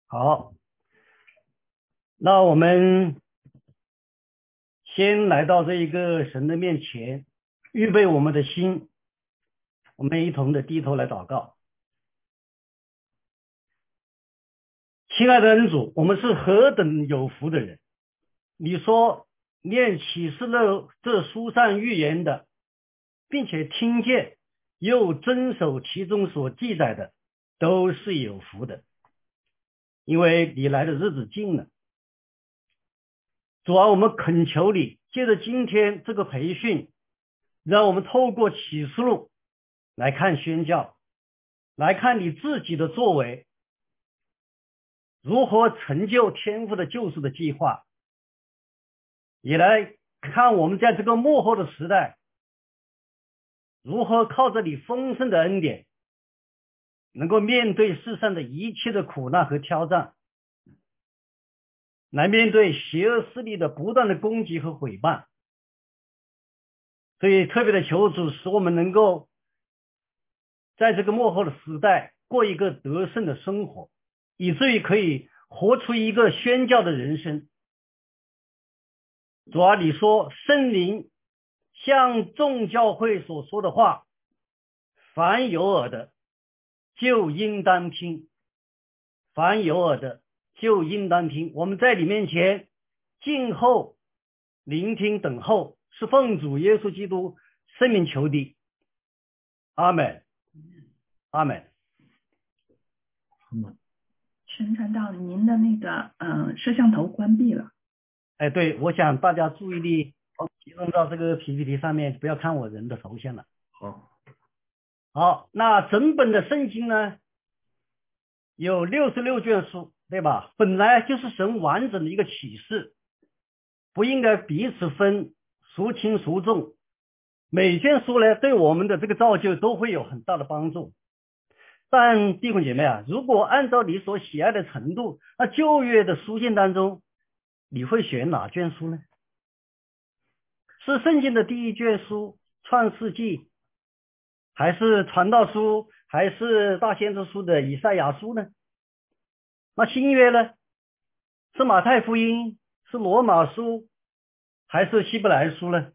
好，那我们先来到这一个神的面前，预备我们的心，我们一同的低头来祷告。亲爱的恩主，我们是何等有福的人！你说念启示录这书上预言的，并且听见又遵守其中所记载的，都是有福的，因为你来的日子近了。主啊，我们恳求你，借着今天这个培训，让我们透过启示录来看宣教，来看你自己的作为，如何成就天父的救赎的计划，也来看我们在这个幕后的时代，如何靠着你丰盛的恩典，能够面对世上的一切的苦难和挑战，来面对邪恶势力的不断的攻击和毁谤。所以特别的求主，使我们能够在这个幕后的时代过一个得胜的生活，以至于可以活出一个宣教的人生。主啊，你说圣灵向众教会所说的话，凡有耳的就应当听，凡有耳的就应当听。我们在你面前静候聆听等候，是奉主耶稣基督圣名求的。阿门，阿门。 宣传到您的那个摄像头关闭了。 哎，对，我想大家注意力集中到这个 PPT 上面，不要看我人的头像了。好，那整本的圣经呢，有66卷书，对吧？本来就是神完整的一个启示，不应该彼此分孰轻孰重。每卷书呢，对我们的这个造就都会有很大的帮助。但弟兄姐妹啊，如果按照你所喜爱的程度，那旧约的书信当中，你会选哪卷书呢？是圣经的第一卷书创世纪，还是传道书，还是大先知书的以赛亚书呢？那新约呢？是马太福音，是罗马书，还是希伯来书呢？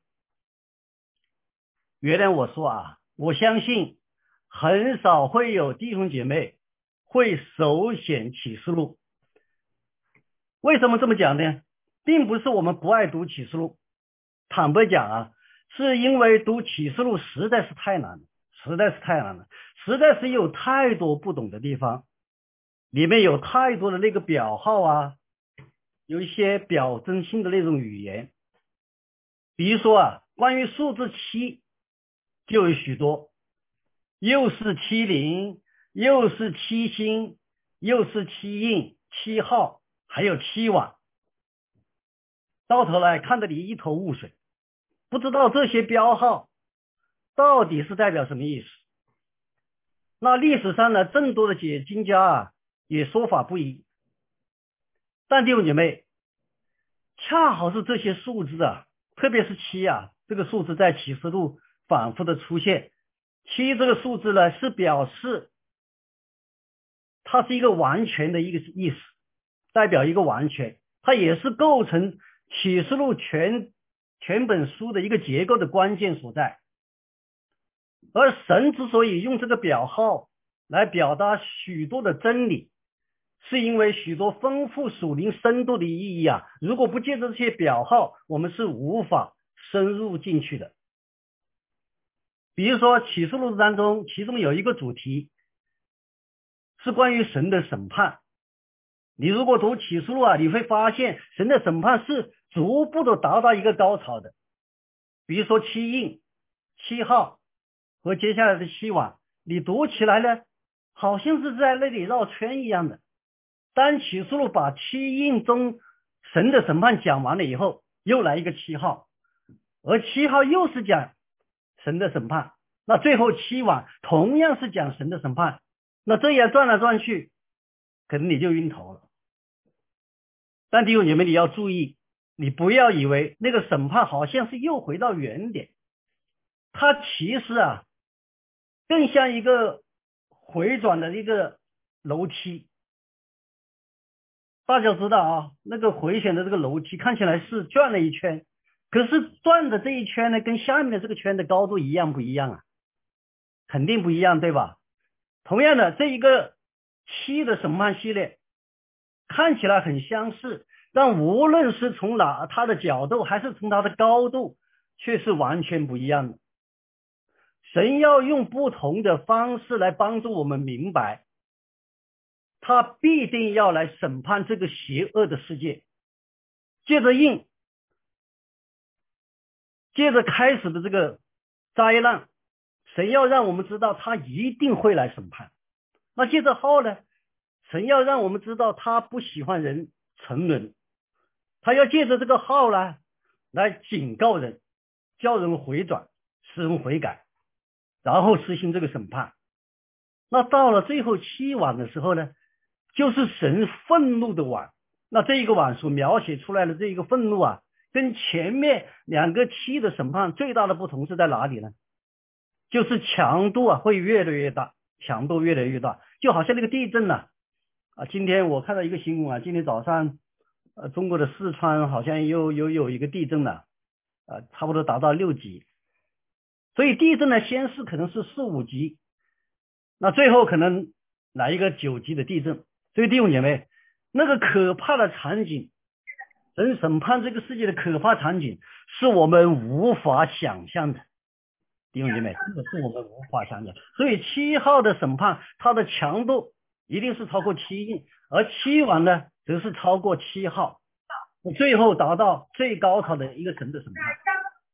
原来我说啊，我相信很少会有弟兄姐妹会首选启示录。为什么这么讲呢？并不是我们不爱读启示录，坦白讲啊，是因为读启示录实在是太难了，实在是太难了，实在是有太多不懂的地方，里面有太多的那个表号啊，有一些表征性的那种语言。比如说啊，关于数字7就有许多，又是70，又是7星，又是7印、7号，还有7碗，到头来看得你一头雾水，不知道这些标号到底是代表什么意思。那历史上呢，众多的解经家啊，也说法不一。但弟兄姐妹，恰好是这些数字啊，特别是7啊，这个数字在启示录反复的出现。7这个数字呢，是表示它是一个完全的一个意思，代表一个完全，它也是构成启示录全本书的一个结构的关键所在。而神之所以用这个表号来表达许多的真理，是因为许多丰富属灵深度的意义啊，如果不借着这些表号，我们是无法深入进去的。比如说启示录当中，其中有一个主题是关于神的审判。你如果读启示录啊，你会发现神的审判是逐步的达到一个高潮的。比如说7印、7号和接下来的7碗，你读起来呢，好像是在那里绕圈一样的。当启示录把7印中神的审判讲完了以后，又来一个7号，而7号又是讲神的审判，那最后7碗同样是讲神的审判，那这样转来转去，可能你就晕头了。但弟兄姐妹，你要注意，你不要以为那个审判好像是又回到原点，它其实啊，更像一个回转的一个楼梯。 大家知道啊，那个回旋的这个楼梯看起来是转了一圈，可是转的这一圈呢，跟下面的这个圈的高度一样不一样啊？肯定不一样，对吧？同样的，这一个7的审判系列看起来很相似，但无论是从它的角度还是从它的高度，却是完全不一样的。神要用不同的方式来帮助我们明白，他必定要来审判这个邪恶的世界。借着开始的这个灾难，神要让我们知道他一定会来审判。那借着号呢，神要让我们知道他不喜欢人沉沦，他要借着这个号呢来警告人，叫人回转，使人悔改，然后实行这个审判。那到了最后7晚的时候呢，就是神愤怒的晚。那这一个晚所描写出来的这一个愤怒啊，跟前面2个7的审判最大的不同是在哪里呢？就是强度啊会越来越大，强度越来越大，就好像那个地震啊，今天我看到一个新闻啊，今天早上中国的四川好像又有一个地震了，差不多达到6级。所以地震呢，先是可能是4、5级，那最后可能来一个9级的地震。所以弟兄姐妹，那个可怕的场景，神审判这个世界的可怕场景，是我们无法想象的。弟兄姐妹，这个是我们无法想象。所以7号的审判，它的强度一定是超过7印，而7晚呢，则是超过7号，最后达到最高考的一个神的审判。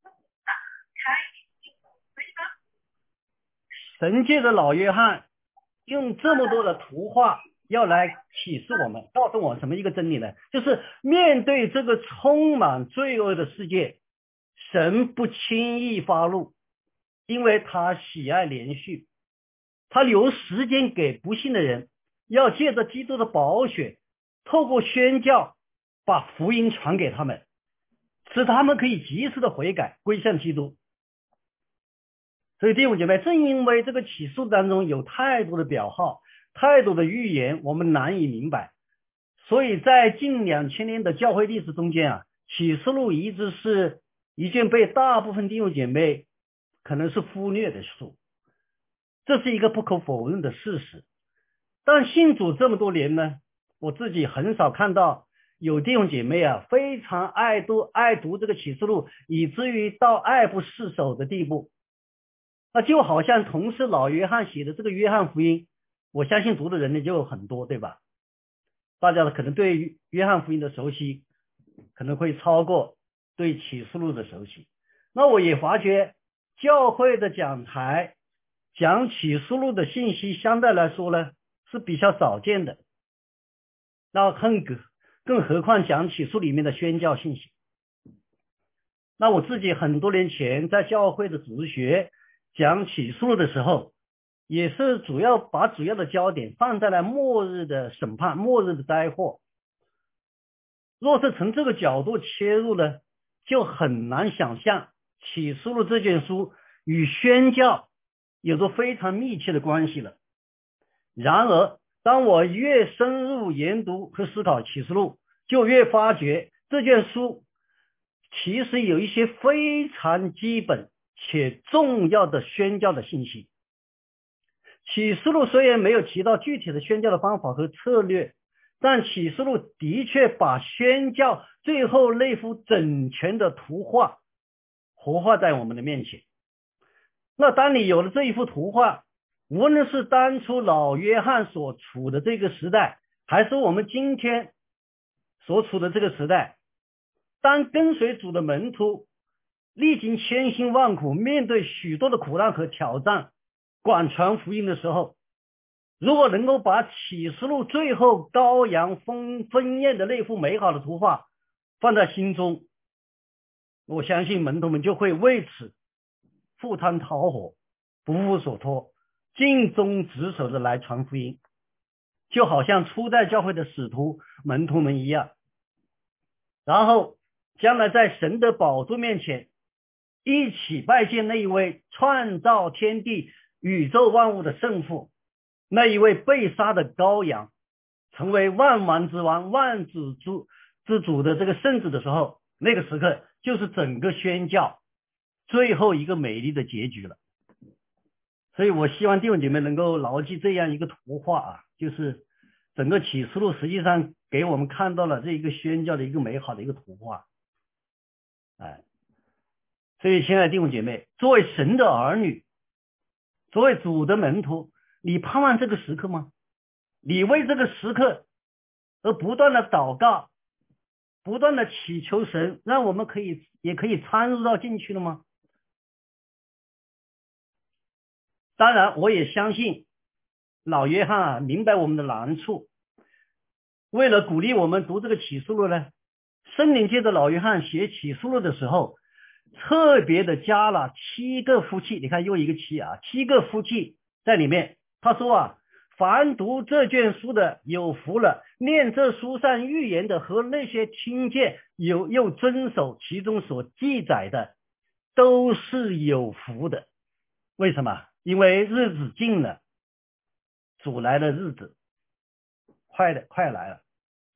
神借着老约翰用这么多的图画要来启示我们，告诉我什么一个真理呢？就是面对这个充满罪恶的世界，神不轻易发怒，因为他喜爱连续，他留时间给不信的人，要借着基督的宝血，透过宣教把福音传给他们，使他们可以及时的悔改归向基督。所以弟兄姐妹，正因为这个启示录当中有太多的表号，太多的预言，我们难以明白，所以在近2000年的教会历史中间啊，启示录一直是一件被大部分弟兄姐妹可能是忽略的书，这是一个不可否认的事实。但信主这么多年呢，我自己很少看到有弟兄姐妹啊非常爱读这个启示录，以至于到爱不释手的地步。那就好像同是老约翰写的这个约翰福音，我相信读的人呢就有很多，对吧？大家可能对约翰福音的熟悉可能会超过对启示录的熟悉。那我也发觉教会的讲台讲启示录的信息相对来说呢是比较少见的，那更何况讲启示录里面的宣教信息。那我自己很多年前在教会的主学讲启示录的时候，也是把主要的焦点放在了末日的审判、末日的灾祸。若是从这个角度切入呢，就很难想象启示录这卷书与宣教有着非常密切的关系了。然而当我越深入研读和思考启示录，就越发觉这卷书其实有一些非常基本且重要的宣教的信息。启示录虽然没有提到具体的宣教的方法和策略，但启示录的确把宣教最后那幅整全的图画活化在我们的面前。那当你有了这一幅图画，无论是当初老约翰所处的这个时代，还是我们今天所处的这个时代，当跟随主的门徒历经千辛万苦，面对许多的苦难和挑战，广传福音的时候，如果能够把启示录最后羔羊婚宴的那幅美好的图画放在心中，我相信门徒们就会为此赴汤蹈火，不负所托，尽忠职守的来传福音，就好像初代教会的使徒门徒们一样。然后将来在神的宝座面前一起拜见那一位创造天地宇宙万物的圣父，那一位被杀的羔羊， 成为万王之王、万子之主的这个圣子的时候，那个时刻就是整个宣教最后一个美丽的结局了。所以我希望弟兄姐妹能够牢记这样一个图画啊，就是整个启示录实际上给我们看到了这一个宣教的一个美好的一个图画。所以亲爱的弟兄姐妹，作为神的儿女，作为主的门徒，你盼望这个时刻吗？你为这个时刻而不断的祷告，不断的祈求神，让我们也可以参入到进去了吗？当然我也相信老约翰明白我们的难处，为了鼓励我们读这个启示录呢，圣灵借着老约翰写启示录的时候，特别的加了7个夫妻，你看又一个7啊，7个夫妻在里面。他说啊，凡读这卷书的有福了，念这书上预言的和那些听见又遵守其中所记载的，都是有福的。为什么？因为日子近了，主来的日子快来了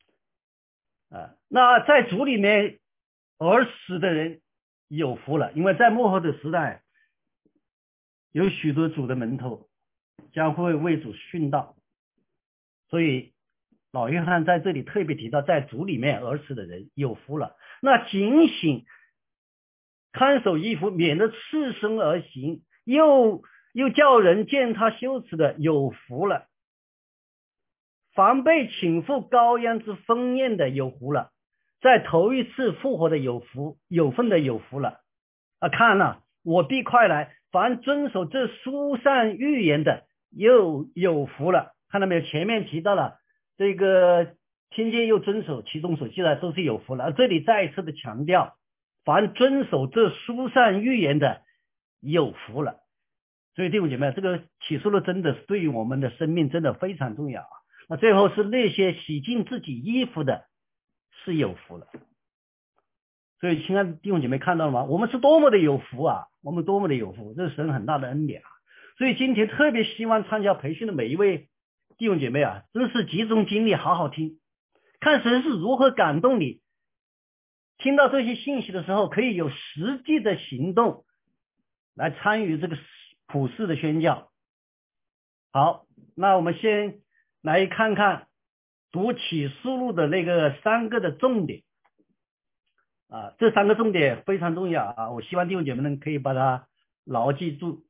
那在主里面而死的人有福了，因为在末后的时代，有许多主的门徒将会为主殉道，所以老约翰在这里特别提到，在主里面而死的人有福了。那警醒看守衣服，免得赤身而行，又叫人见他羞耻的有福了。凡被请赴羔羊之婚宴的有福了，在头一次复活的有份的有福了。看了，我必快来，凡遵守这书上预言的又有福了。看到没有？前面提到了这个听见又遵守其中所记载都是有福了，这里再一次的强调，凡遵守这书上预言的有福了。所以弟兄姐妹，这个启示录真的是对于我们的生命真的非常重要啊。那最后是那些洗净自己衣服的是有福了。所以亲爱的弟兄姐妹，看到了吗？我们是多么的有福啊，我们多么的有福，这是神很大的恩典啊。所以今天特别希望参加培训的每一位弟兄姐妹啊，真是集中精力好好听，看神是如何感动你，听到这些信息的时候可以有实际的行动来参与这个普世的宣教。好，那我们先来看看读启示录的那个3个的重点这3个重点非常重要啊，我希望弟兄姐妹们可以把它牢记住。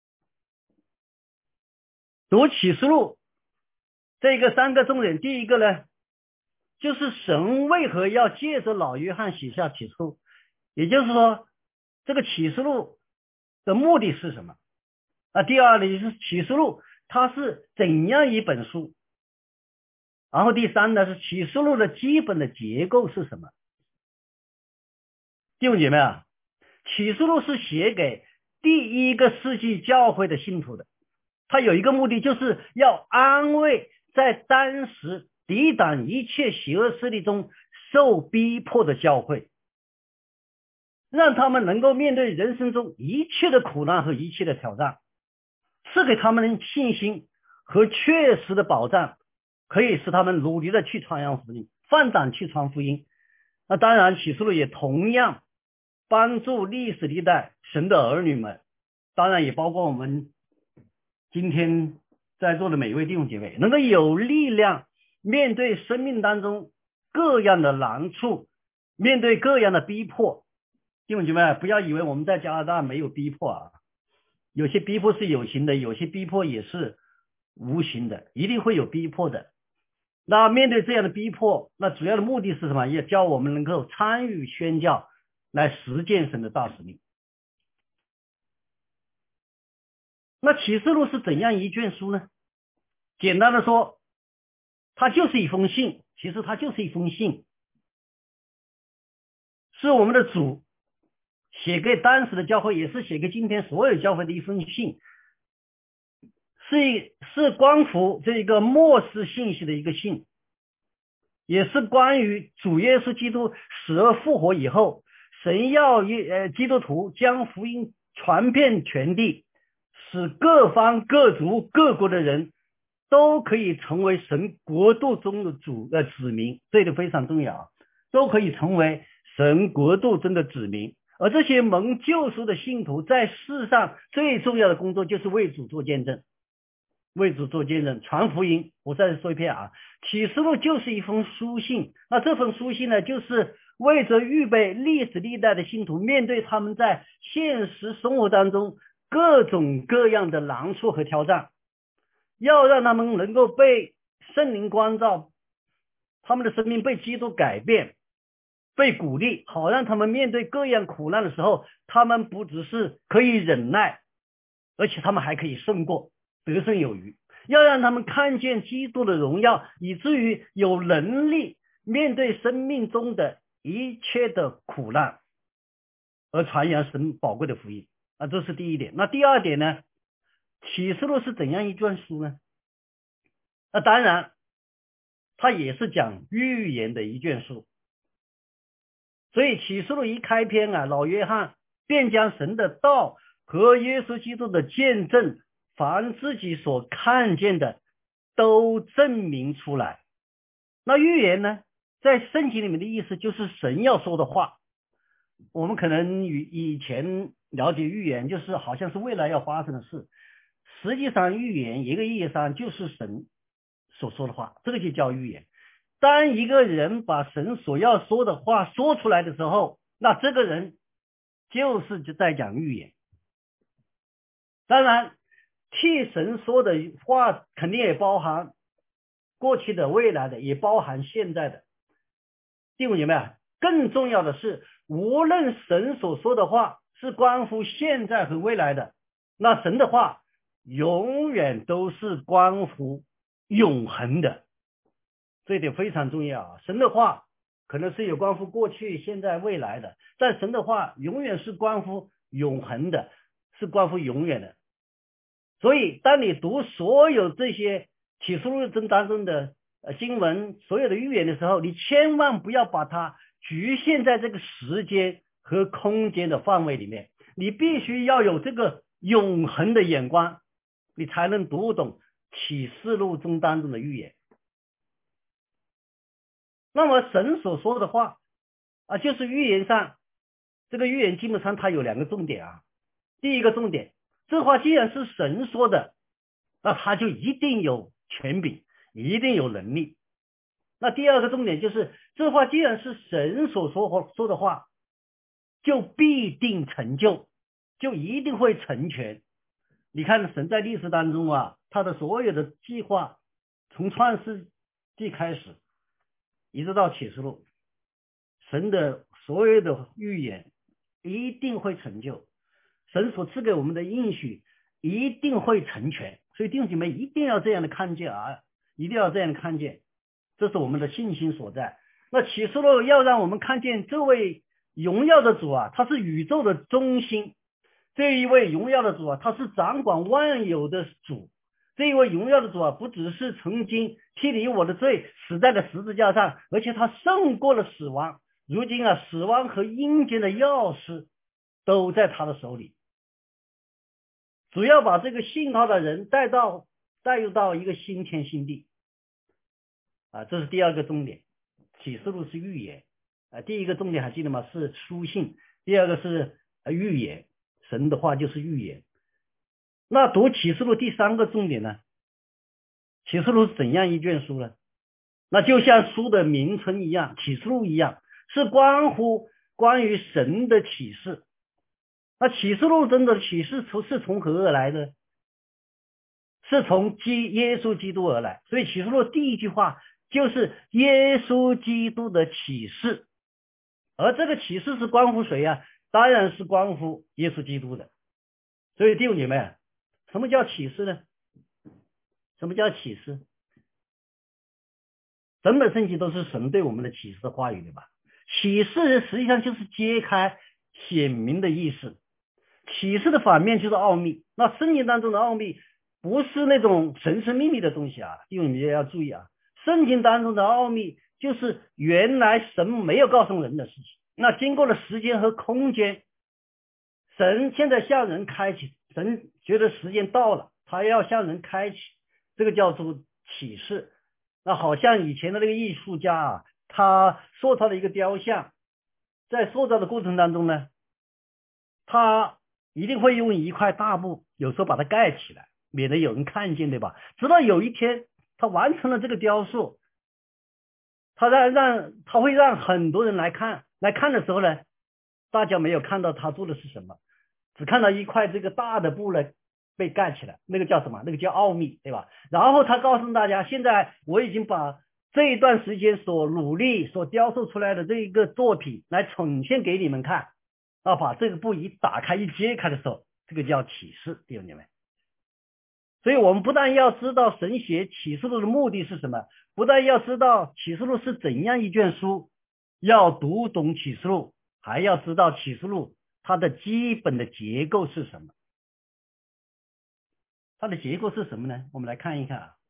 读启示录这个3个重点，第一个呢，就是神为何要借着老约翰写下启示录，也就是说这个启示录的目的是什么第二呢，就是启示录它是怎样一本书，然后第三呢，是启示录的基本的结构是什么。弟兄姐妹啊，启示录是写给第一个世纪教会的信徒的，它有一个目的，就是要安慰在当时抵挡一切邪恶势力中受逼迫的教会，让他们能够面对人生中一切的苦难和一切的挑战，赐给他们信心和确实的保障，可以使他们努力的去传扬福音，放胆去传福音。那当然启示录也同样帮助历史历代神的儿女们，当然也包括我们今天在座的每一位弟兄姐妹，能够有力量面对生命当中各样的难处，面对各样的逼迫。弟兄姐妹，不要以为我们在加拿大没有逼迫啊，有些逼迫是有形的，有些逼迫也是无形的，一定会有逼迫的。那面对这样的逼迫，那主要的目的是什么？也教我们能够参与宣教，来实践神的大使命。那启示录是怎样一卷书呢？简单的说，它就是一封信，其实它就是一封信，是我们的主写给当时的教会，也是写给今天所有教会的一封信，是关乎这个末世信息的一个信，也是关于主耶稣基督死而复活以后，神要基督徒将福音传遍全地，使各方各族各国的人都可以成为神国度中的子民，这个非常重要啊，都可以成为神国度中的子民。而这些蒙救赎的信徒在世上最重要的工作就是为主做见证，为主做见证，传福音。我再说一遍啊，启示录就是一封书信，那这封书信呢，就是为着预备历史历代的信徒面对他们在现实生活当中各种各样的难处和挑战，要让他们能够被圣灵光照，他们的生命被基督改变，被鼓励，好让他们面对各样苦难的时候，他们不只是可以忍耐，而且他们还可以胜过，得胜有余。要让他们看见基督的荣耀，以至于有能力面对生命中的一切的苦难，而传扬神宝贵的福音啊，这是第一点。那第二点呢？启示录是怎样一卷书呢？那当然，它也是讲预言的一卷书。所以启示录一开篇啊，老约翰便将神的道和耶稣基督的见证，凡自己所看见的都证明出来。那预言呢，在圣经里面的意思就是神要说的话。我们可能以前了解预言就是好像是未来要发生的事，实际上预言一个意义上就是神所说的话，这个就叫预言。当一个人把神所要说的话说出来的时候，那这个人就是在讲预言。当然替神说的话肯定也包含过去的、未来的，也包含现在的。弟兄姐妹啊，更重要的是，无论神所说的话是关乎现在和未来的，那神的话永远都是关乎永恒的。这一点非常重要啊！神的话可能是有关乎过去、现在、未来的，但神的话永远是关乎永恒的，是关乎永远的。所以当你读所有这些启示录当中的经文，所有的预言的时候，你千万不要把它局限在这个时间和空间的范围里面，你必须要有这个永恒的眼光，你才能读懂启示录中当中的预言。那么神所说的话啊，就是预言上，这个预言基本上它有两个重点啊。第一个重点，这话既然是神说的，那他就一定有权柄，一定有能力。那第二个重点就是，这话既然是神所说的话，就必定成就，就一定会成全。你看神在历史当中啊，他的所有的计划，从创世纪开始一直到启示录，神的所有的预言一定会成就，神所赐给我们的应许一定会成全。所以弟兄姐妹一定要这样的看见啊，一定要这样的看见，这是我们的信心所在。那启示录要让我们看见这位荣耀的主啊，他是宇宙的中心，这一位荣耀的主啊，他是掌管万有的主。这一位荣耀的主啊，不只是曾经替你我的罪死在了十字架上，而且他胜过了死亡。如今啊，死亡和阴间的钥匙都在他的手里。主要把这个信号的人带入到一个新天新地啊，这是第二个重点。启示录是预言啊，第一个重点还记得吗？是书信，第二个是预言，神的话就是预言。那读启示录第三个重点呢？启示录是怎样一卷书呢？那就像书的名称一样，启示录一样，是关于神的启示。那启示录中的启示是从何而来的？是从耶稣基督而来。所以启示录第一句话就是耶稣基督的启示。而这个启示是关乎谁啊？当然是关乎耶稣基督的。所以弟兄姐妹，什么叫启示呢？什么叫启示？整本圣经都是神对我们的启示的话语，对吧？启示实际上就是揭开、显明的意思。启示的反面就是奥秘。那圣经当中的奥秘不是那种神圣秘密的东西啊，弟兄们也要注意啊。圣经当中的奥秘就是原来神没有告诉人的事情，那经过了时间和空间，神现在向人开启，神觉得时间到了，他要向人开启这个叫做启示。那好像以前的那个艺术家啊，他塑造的一个雕像，在塑造的过程当中呢，他一定会用一块大布，有时候把它盖起来，免得有人看见，对吧？直到有一天他完成了这个雕塑，他会让很多人来看，来看的时候呢，大家没有看到他做的是什么，只看到一块这个大的布呢被盖起来，那个叫什么？那个叫奥秘，对吧？然后他告诉大家，现在我已经把这一段时间所努力所雕塑出来的这一个作品来呈现给你们看。啊，把这个布一打开一揭开的时候，这个叫启示，弟兄姐妹。所以我们不但要知道神写启示录的目的是什么，不但要知道启示录是怎样一卷书，要读懂启示录，还要知道启示录它的基本的结构是什么。它的结构是什么呢？我们来看一看啊。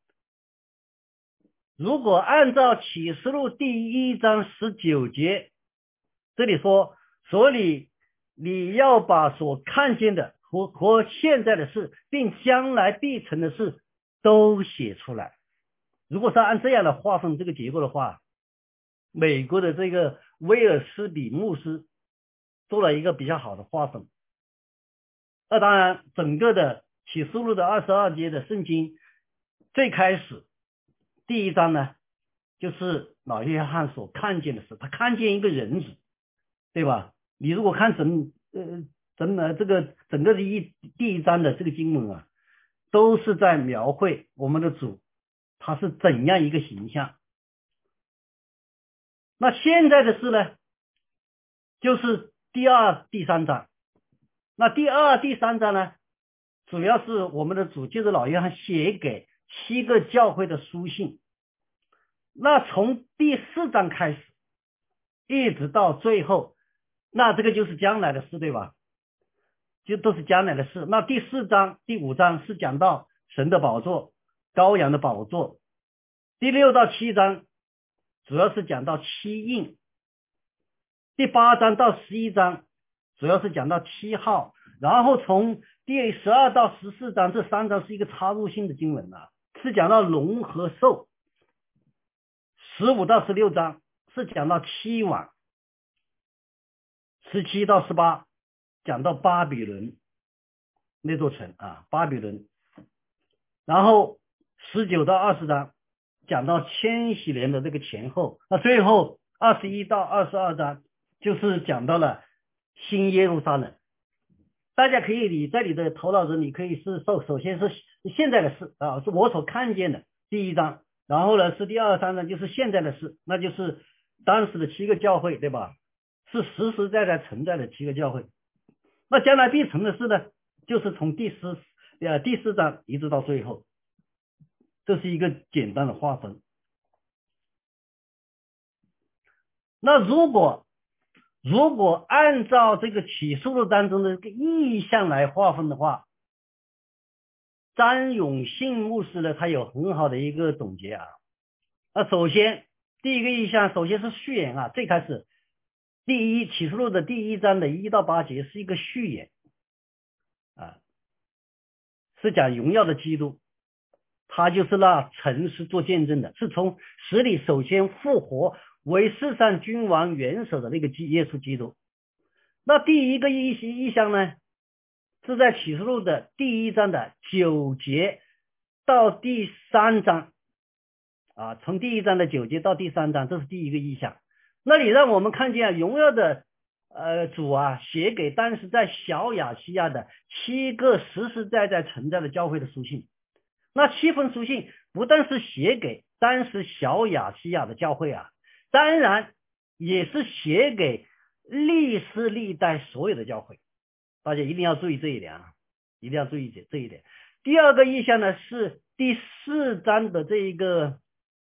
如果按照启示录第1章19节，这里说，所以你要把所看见的和现在的事，并将来必成的事都写出来。如果是按这样的划分这个结构的话，美国的这个威尔斯比牧师做了一个比较好的划分。那当然，整个的启示录的22节的圣经，最开始第1章呢，就是老约翰所看见的事，他看见一个人子，对吧？你如果看这个整个第一章的这个经文啊，都是在描绘我们的主他是怎样一个形象。那现在的事呢，就是第2、第3章。那第2、第3章呢，主要是我们的主借着老约翰写给7个教会的书信。那从第4章开始一直到最后，那这个就是将来的事，对吧？就都是将来的事。那第4章、第5章是讲到神的宝座、羔羊的宝座。第6到7章主要是讲到7印。第8章到11章主要是讲到7号。然后从第12到14章这3章是一个插入性的经文啊，是讲到龙和兽。15到16章是讲到7王。17到18讲到巴比伦那座城啊，巴比伦。然后19到20章讲到千禧年的这个前后。那最后21到22章就是讲到了新耶路撒冷。大家可以你在你的头脑中，你可以是首先是现在的事啊，是我所看见的第1章。然后呢是第2、3章就是现在的事，那就是当时的7个教会，对吧？是实实在在存在的7个教会。那将来必成的事呢，就是从第4章一直到最后。这是一个简单的划分。那如果按照这个启示录当中的这个意象来划分的话，张永信牧师呢，他有很好的一个总结啊。那首先第一个意象，首先是序言啊，最开始启示录的第1章的1到8节是一个序言啊，是讲荣耀的基督，他就是那曾是做见证的，是从死里首先复活为世上君王元首的那个耶稣基督。那第一个意象呢，是在启示录的第1章的9节到第3章啊，从第1章的9节到第3章，这是第一个意象。那里让我们看见荣耀的主啊，写给当时在小亚细亚的7个实实在在存在的教会的书信。那7封书信不但是写给当时小亚细亚的教会啊，当然也是写给历世历代所有的教会。大家一定要注意这一点啊，一定要注意这一点。第二个意象呢，是第4章的这一个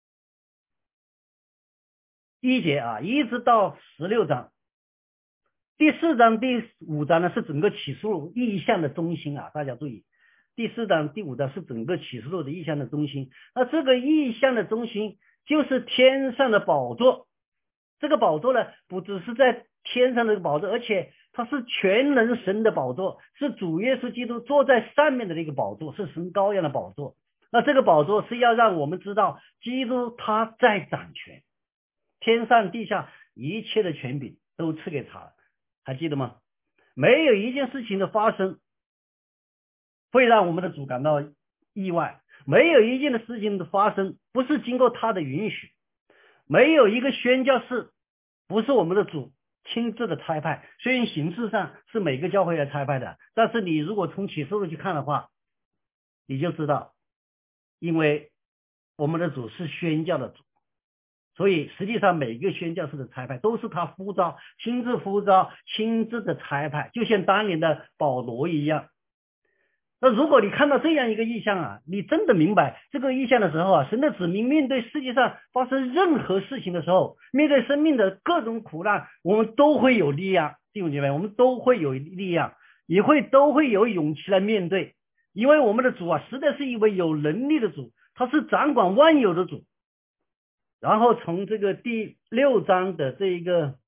1节啊，一直到16章。第4章、第5章呢，是整个启示录意象的中心啊，大家注意。第4章、第5章是整个启示录的意象的中心。那这个意象的中心就是天上的宝座。这个宝座呢，不只是在天上的宝座，而且它是全能神的宝座，是主耶稣基督坐在上面的那个宝座，是神羔羊的宝座。 那这个宝座是要让我们知道，基督他在掌权，天上地下一切的权柄都赐给他了，还记得吗？没有一件事情的发生会让我们的主感到意外，没有一件的事情的发生不是经过他的允许，没有一个宣教士不是我们的主亲自的差派。虽然形式上是每个教会来差派的，但是你如果从启示录去看的话，你就知道，因为我们的主是宣教的主，所以实际上每一个宣教士的差派都是他呼召，亲自呼召，亲自的差派，就像当年的保罗一样。那如果你看到这样一个意象啊，你真的明白这个意象的时候啊，神的子民面对世界上发生任何事情的时候，面对生命的各种苦难，我们都会有力量，弟兄姐妹，我们都会有力量，都会有勇气来面对，因为我们的主啊，实在是一位有能力的主，他是掌管万有的主。然后从这个第六章的这一个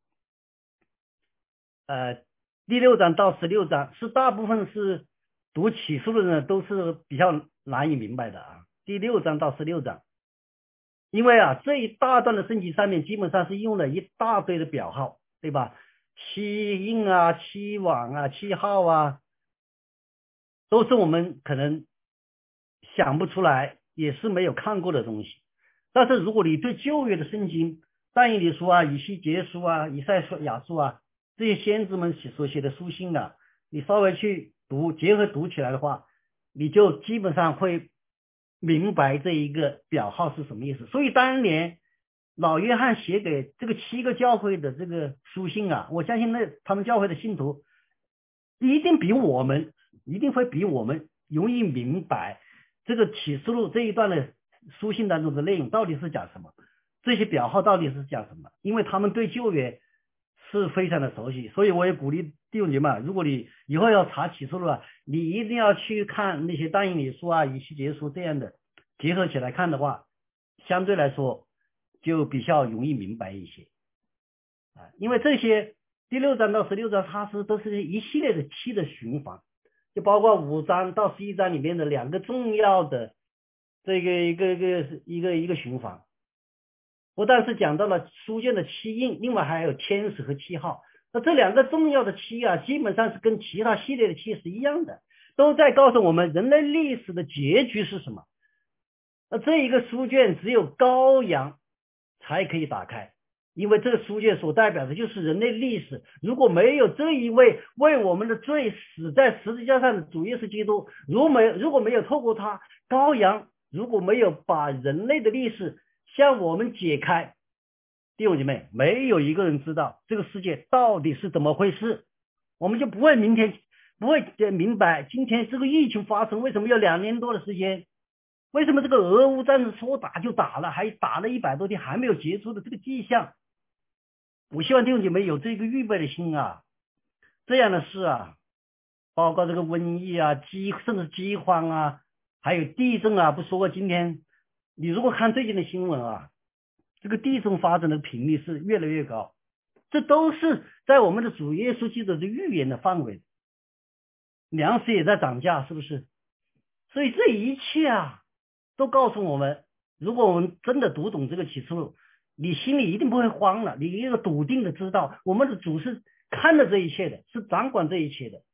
第六章到16章，是大部分是读启示录的人都是比较难以明白的啊。第6章到16章，因为啊这一大段的圣经上面基本上是用了一大堆的表号，对吧？七印啊、七网啊、七号啊，都是我们可能想不出来，也是没有看过的东西。但是如果你对旧约的圣经，但以理书啊、以西结书啊、以赛亚书啊，这些先知们所写的书信啊，你稍微去读，结合读起来的话，你就基本上会明白这一个表号是什么意思。所以当年老约翰写给这个7个教会的这个书信啊，我相信他们教会的信徒一定会比我们容易明白这个启示录这一段的书信当中的内容到底是讲什么，这些表号到底是讲什么，因为他们对旧约是非常的熟悉。所以我也鼓励弟兄姐妹，如果你以后要查启示录啊，你一定要去看那些但以理书啊、以西结书这样的，结合起来看的话，相对来说就比较容易明白一些啊。因为这些第6章到16章它都是一系列的7的循环，就包括5章到11章里面的2个重要的这个一个循环，不但是讲到了书卷的7印，另外还有天使和7号。那这2个重要的7啊，基本上是跟其他系列的7是一样的，都在告诉我们人类历史的结局是什么。那这一个书卷只有羔羊才可以打开，因为这个书卷所代表的就是人类历史。如果没有这一位为我们的罪死在十字架上的主耶稣基督，如果没有透过他羔羊，如果没有把人类的历史向我们解开，弟兄姐妹，没有一个人知道这个世界到底是怎么回事，我们就不会明白今天这个疫情发生为什么要2年多的时间，为什么这个俄乌战争说打就打了，还打了100多天还没有结束的这个迹象。我希望弟兄姐妹有这个预备的心啊，这样的事啊，包括这个瘟疫啊、甚至饥荒啊，还有地震啊，不说过今天你如果看最近的新闻啊，这个地震发生的频率是越来越高，这都是在我们的主耶稣基督的预言的范围。粮食也在涨价，是不是？所以这一切啊，都告诉我们，如果我们真的读懂这个启示录，你心里一定不会慌了，你一定笃定的知道，我们的主是看着这一切的，是掌管这一切的。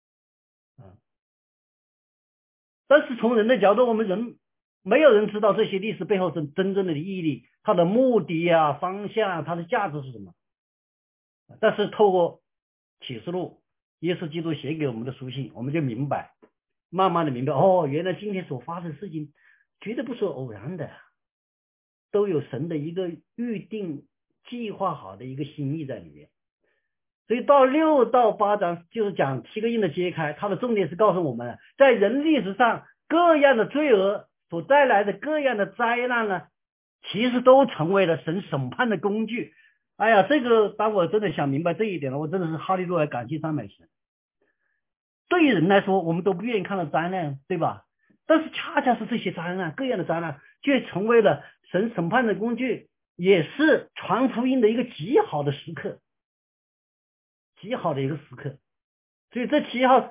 但是从人的角度，我们没有人知道这些历史背后是真正的意义，它的目的啊、方向、它的价值是什么。但是透过启示录，耶稣基督写给我们的书信，我们就明白，慢慢的明白，哦，原来今天所发生的事情绝对不是偶然的，都有神的一个预定计划好的一个心意在里面。所以到6到8章就是讲7个印的揭开，它的重点是告诉我们，在人历史上各样的罪恶所带来的各样的灾难呢，其实都成为了神审判的工具。哎呀，这个当我真的想明白这一点了，我真的是哈利路亚，感谢赞美神。对于人来说，我们都不愿意看到灾难，对吧？但是恰恰是这些灾难，各样的灾难，却成为了神审判的工具，也是传福音的一个极好的时刻，极好的一个时刻。所以这7号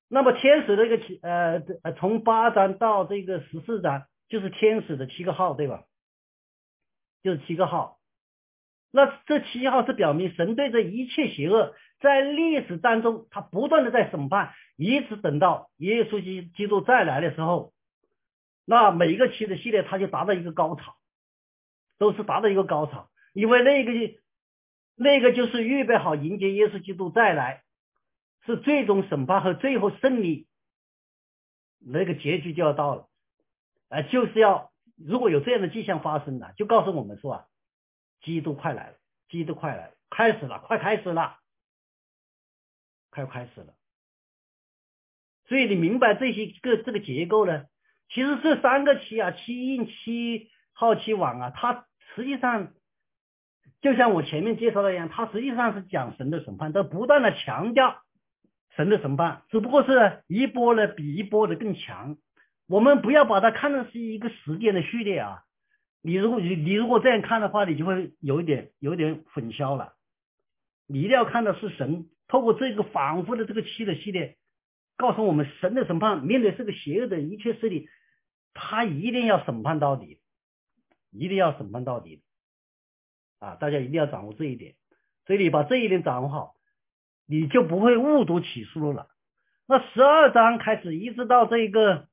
那么天使的一个从8章到这个14章就是天使的7个号，对吧？就是7个号。那这7号是表明神对这一切邪恶在历史当中他不断的在审判，一直等到耶稣基督再来的时候，那每一个7的系列它就达到一个高潮，都是达到一个高潮，因为那个就是预备好迎接耶稣基督再来，是最终审判和最后胜利那个结局就要到了，就是要如果有这样的迹象发生了，就告诉我们说啊，基督快来了，基督快来了，开始了，快开始了，快开始了。所以你明白这个结构呢？其实这3个7啊，7印、7号、7网啊，它实际上就像我前面介绍的一样，它实际上是讲神的审判，都不断的强调神的审判，只不过是一波呢比一波的更强。我们不要把它看成是一个时间的序列啊，你如果这样看的话，你就会有一点混淆了。你一定要看的是神透过这个反复的这个7的系列，告诉我们神的审判，面对这个邪恶的一切势力，他一定要审判到底，一定要审判到底啊！大家一定要掌握这一点。所以你把这一点掌握好，你就不会误读启示录了。那12章开始一直到这个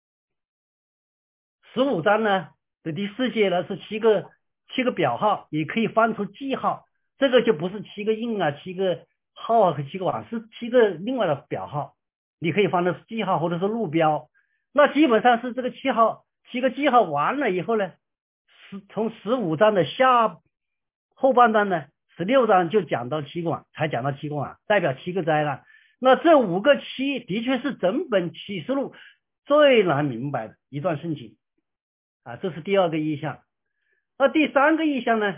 15章呢的第4节呢，是7个表号，也可以翻出记号，这个就不是7个印啊、7个号啊和7个网，是7个另外的表号，你可以翻的是记号或者是路标。那基本上是这个7个记号完了以后呢，从15章的后半段呢，16章就讲到7个网，才讲到7个网，代表7个灾难。那这5个7的确是整本启示录最难明白的一段圣经啊，这是第2个意象。那第3个意象呢？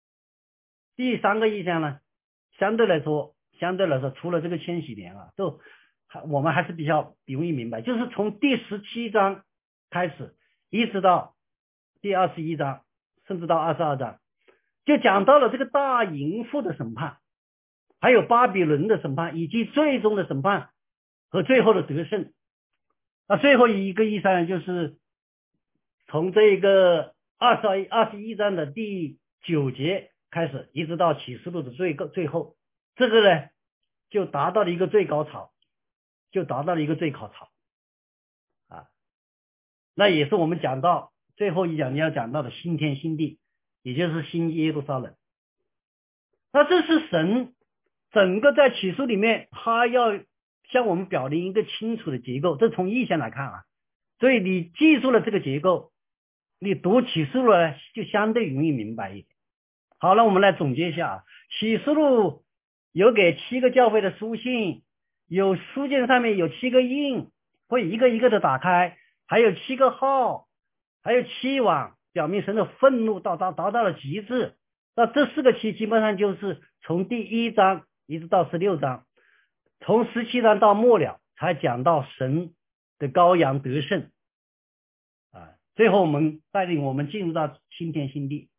相对来说，除了这个千禧年啊，我们还是比较容易明白，就是从第17章开始，一直到第21章，甚至到22章，就讲到了这个大淫妇的审判，还有巴比伦的审判，以及最终的审判和最后的得胜。那最后一个意象就是从这个21章的第9节开始，一直到启示录的最后，这个呢就达到了一个最高潮，啊。那也是我们讲到最后一讲你要讲到的新天新地，也就是新耶路撒冷。那这是神整个在启示里面，他要向我们表明一个清楚的结构，这从意象来看啊。所以你记住了这个结构，你读启示录呢就相对容易明白一点。好了，我们来总结一下啊，启示录有给7个教会的书信，有书信上面有7个印，会一个一个的打开，还有7个号，还有7网，表明神的愤怒达到了极致。那这4个7基本上就是从第1章一直到16章，从17章到末了才讲到神的羔羊得胜啊。最后我们带领我们进入到新天新地。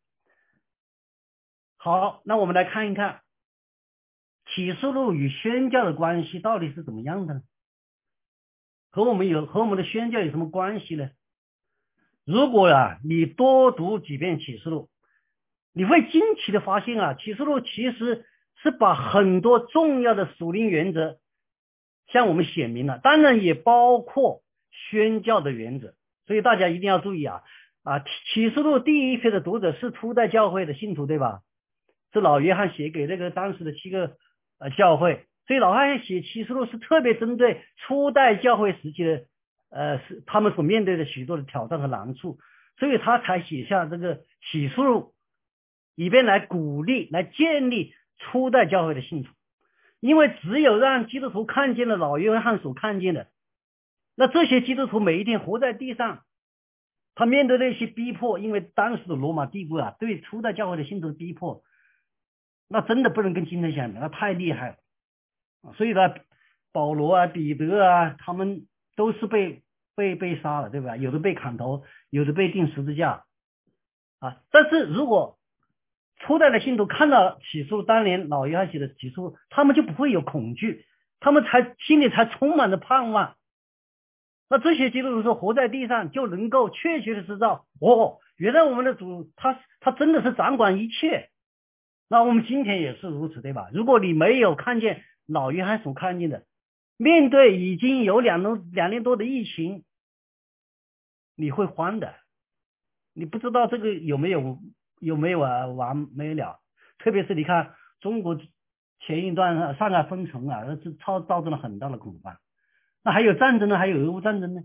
好，那我们来看一看启示录与宣教的关系到底是怎么样的呢？和我们的宣教有什么关系呢？如果你多读几遍启示录，你会惊奇的发现啊，启示录其实是把很多重要的属灵原则向我们显明了，当然也包括宣教的原则。所以大家一定要注意启示录第一批的读者是初代教会的信徒，对吧？是老约翰写给那个当时的7个教会，所以老约翰写启示录是特别针对初代教会时期的是他们所面对的许多的挑战和难处，所以他才写下这个启示录，以便来鼓励来建立初代教会的信徒。因为只有让基督徒看见了老约翰所看见的，那这些基督徒每一天活在地上，他面对那些逼迫，因为当时的罗马帝国对初代教会的信徒的逼迫，那真的不能跟今天相比，那太厉害了。所以呢，保罗彼得他们都是被杀了，对吧？有的被砍头，有的被钉十字架但是如果初代的信徒看到启示录当年老约翰写的启示录，他们就不会有恐惧， 他们心里才充满了盼望。那这些基督徒说活在地上就能够确切的知道，原来我们的主他真的是掌管一切。那我们今天也是如此，对吧？如果你没有看见老约翰所看见的，面对已经有两年多的疫情，你会慌的，你不知道这个有没有完没了。特别是你看中国前一段上海封城啊，这造成了很大的恐慌。那还有战争呢，还有俄乌战争呢。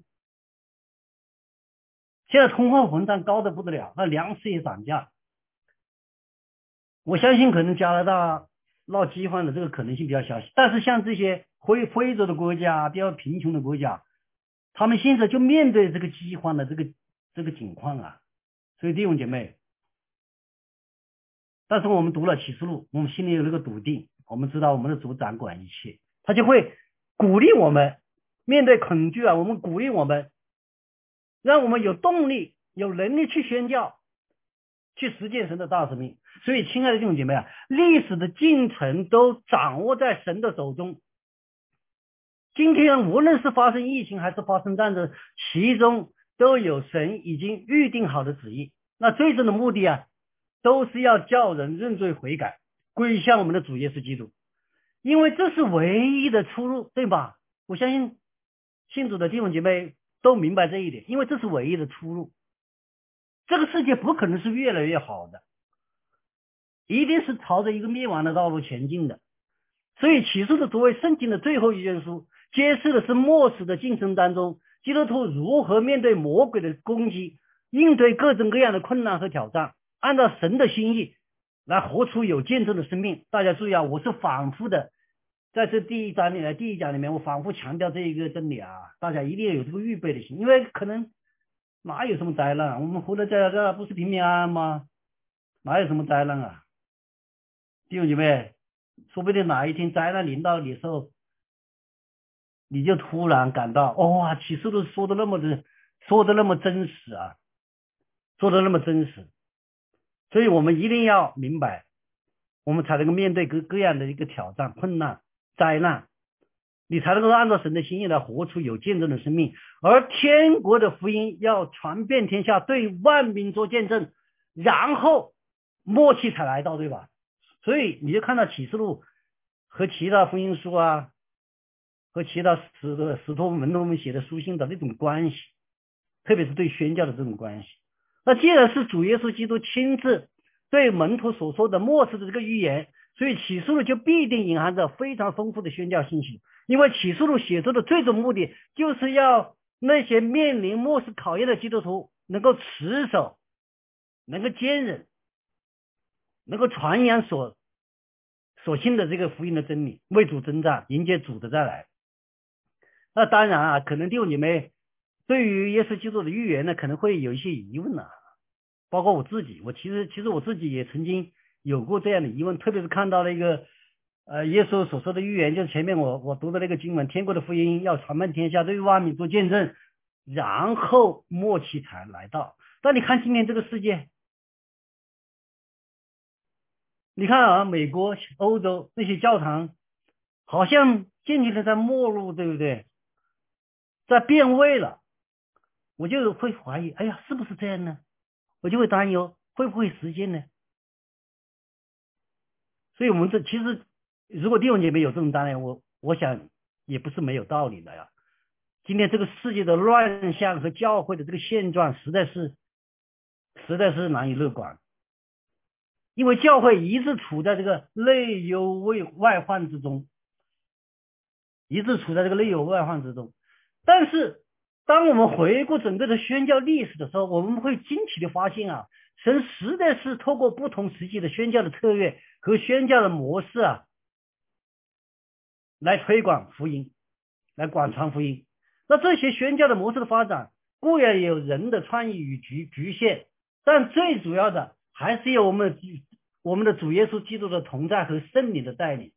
现在通货膨胀高的不得了，那粮食也涨价。我相信可能加拿大闹饥荒的这个可能性比较小，但是像这些非洲的国家，比较贫穷的国家，他们现在就面对这个饥荒的这个情况啊。所以弟兄姐妹，但是我们读了启示录，我们心里有那个笃定，我们知道我们的主掌管一切，他就会鼓励我们面对恐惧啊，我们鼓励我们，让我们有动力有能力去宣教，去实践神的大使命。所以亲爱的弟兄姐妹啊，历史的进程都掌握在神的手中。今天无论是发生疫情还是发生战争，其中都有神已经预定好的旨意。那最终的目的啊，都是要叫人认罪悔改，归向我们的主耶稣基督，因为这是唯一的出路，对吧？我相信信主的弟兄姐妹都明白这一点，因为这是唯一的出路。这个世界不可能是越来越好的，一定是朝着一个灭亡的道路前进的。所以启示录作为圣经的最后一卷书，揭示的是末世的进程当中，基督徒如何面对魔鬼的攻击，应对各种各样的困难和挑战，按照神的心意来活出有见证的生命。大家注意啊，我是反复的在这第一讲里面，我反复强调这一个真理啊，大家一定要有这个预备的心，因为可能哪有什么灾难，我们活得在这不是平平安安吗？哪有什么灾难啊？弟兄姐妹，说不定哪一天灾难临到你的时候，你就突然感到，哇，启示录说的那么真实啊，说的那么真实。所以我们一定要明白，我们才能够面对各样的一个挑战、困难、灾难，你才能够按照神的心意来活出有见证的生命。而天国的福音要传遍天下，对万民做见证，然后末期才来到，对吧？所以你就看到启示录和其他福音书啊，和其他使徒门徒们写的书信的那种关系，特别是对宣教的这种关系。那既然是主耶稣基督亲自对门徒所说的末世的这个预言，所以启示录就必定隐含着非常丰富的宣教信息。因为启示录写作的最终目的，就是要那些面临末世考验的基督徒能够持守，能够坚忍，能够传扬所信的这个福音的真理，为主征战，迎接主的再来。那当然啊，可能弟兄姐妹对于耶稣基督的预言呢，可能会有一些疑问啊，包括我自己，其实我自己也曾经有过这样的疑问，特别是看到那个耶稣所说的预言，就是前面我读的那个经文，天国的福音要传遍天下，对万民做见证，然后末期才来到。但你看今天这个世界，你看啊，美国、欧洲那些教堂，好像渐渐的在没落，对不对？在变味了，我就会怀疑，哎呀，是不是这样呢？我就会担忧，会不会实现呢？所以我们其实，如果弟兄姐妹有这种担忧，我想也不是没有道理的呀。今天这个世界的乱象和教会的这个现状，实在是难以乐观。因为教会一直处在这个内忧外患之中，但是当我们回顾整个的宣教历史的时候，我们会惊奇的发现啊，神实在是透过不同时期的宣教的策略和宣教的模式啊，来推广福音，来广传福音。那这些宣教的模式的发展，固然有人的创意与局限，但最主要的还是有我们的主耶稣基督的同在和圣灵的带领。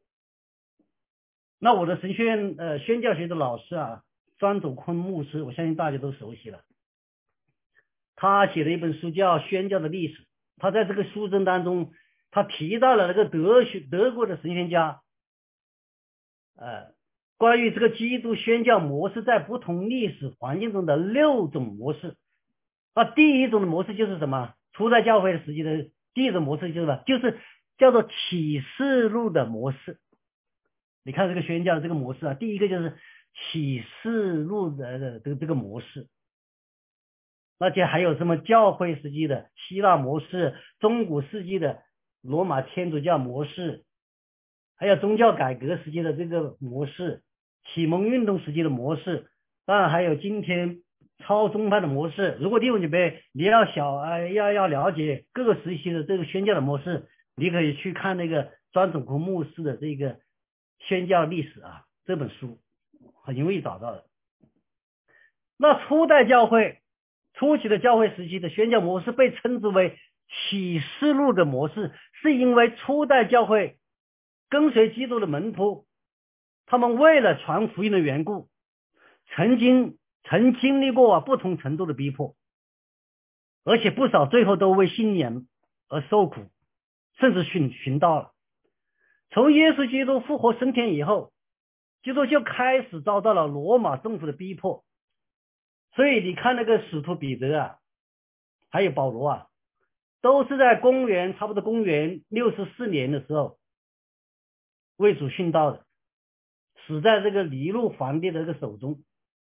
那我的神学院宣教学的老师啊，张祖坤牧师，我相信大家都熟悉了。他写了一本书叫《宣教的历史》，他在这个书中当中，他提到了那个德国的神学家关于这个基督宣教模式在不同历史环境中的6种模式。第一种的模式就是什么？初代教会的时期的第一种模式就是什么？就是叫做启示录的模式。你看这个宣教的这个模式啊，第一个就是启示录的这个模式。而且还有什么教会时期的希腊模式，中古世纪的罗马天主教模式，还有宗教改革时期的这个模式，启蒙运动时期的模式，当然还有今天超宗派的模式。如果弟兄姐妹你要了解各个时期的这个宣教的模式，你可以去看那个专总库牧师的这个宣教历史啊，这本书很容易找到的。那初代教会初期的教会时期的宣教模式被称之为启示录的模式，是因为初代教会跟随基督的门徒，他们为了传福音的缘故，曾经历过不同程度的逼迫，而且不少最后都为信仰而受苦，甚至殉道了。从耶稣基督复活升天以后，基督就开始遭到了罗马政府的逼迫。所以你看那个使徒彼得啊，还有保罗啊，都是在差不多公元64年的时候为主殉道的，死在这个尼禄皇帝的这个手中。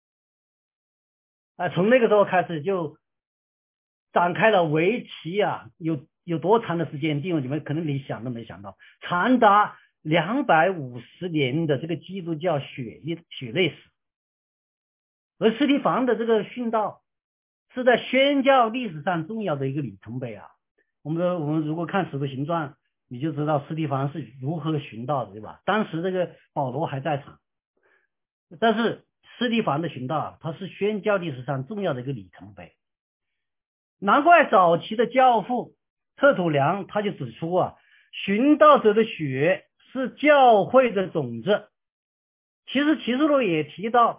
从那个时候开始就展开了为期有多长的时间，弟兄姊妹可能你想都没想到，长达250年的这个基督教血泪史。而司提反的这个殉道是在宣教历史上重要的一个里程碑啊。我们如果看使徒行传，你就知道司提反是如何殉道的，对吧？当时这个保罗还在场，但是司提反的殉道它是宣教历史上重要的一个里程碑。难怪早期的教父特土良他就指出殉道者的血是教会的种子。其实启示录也提到，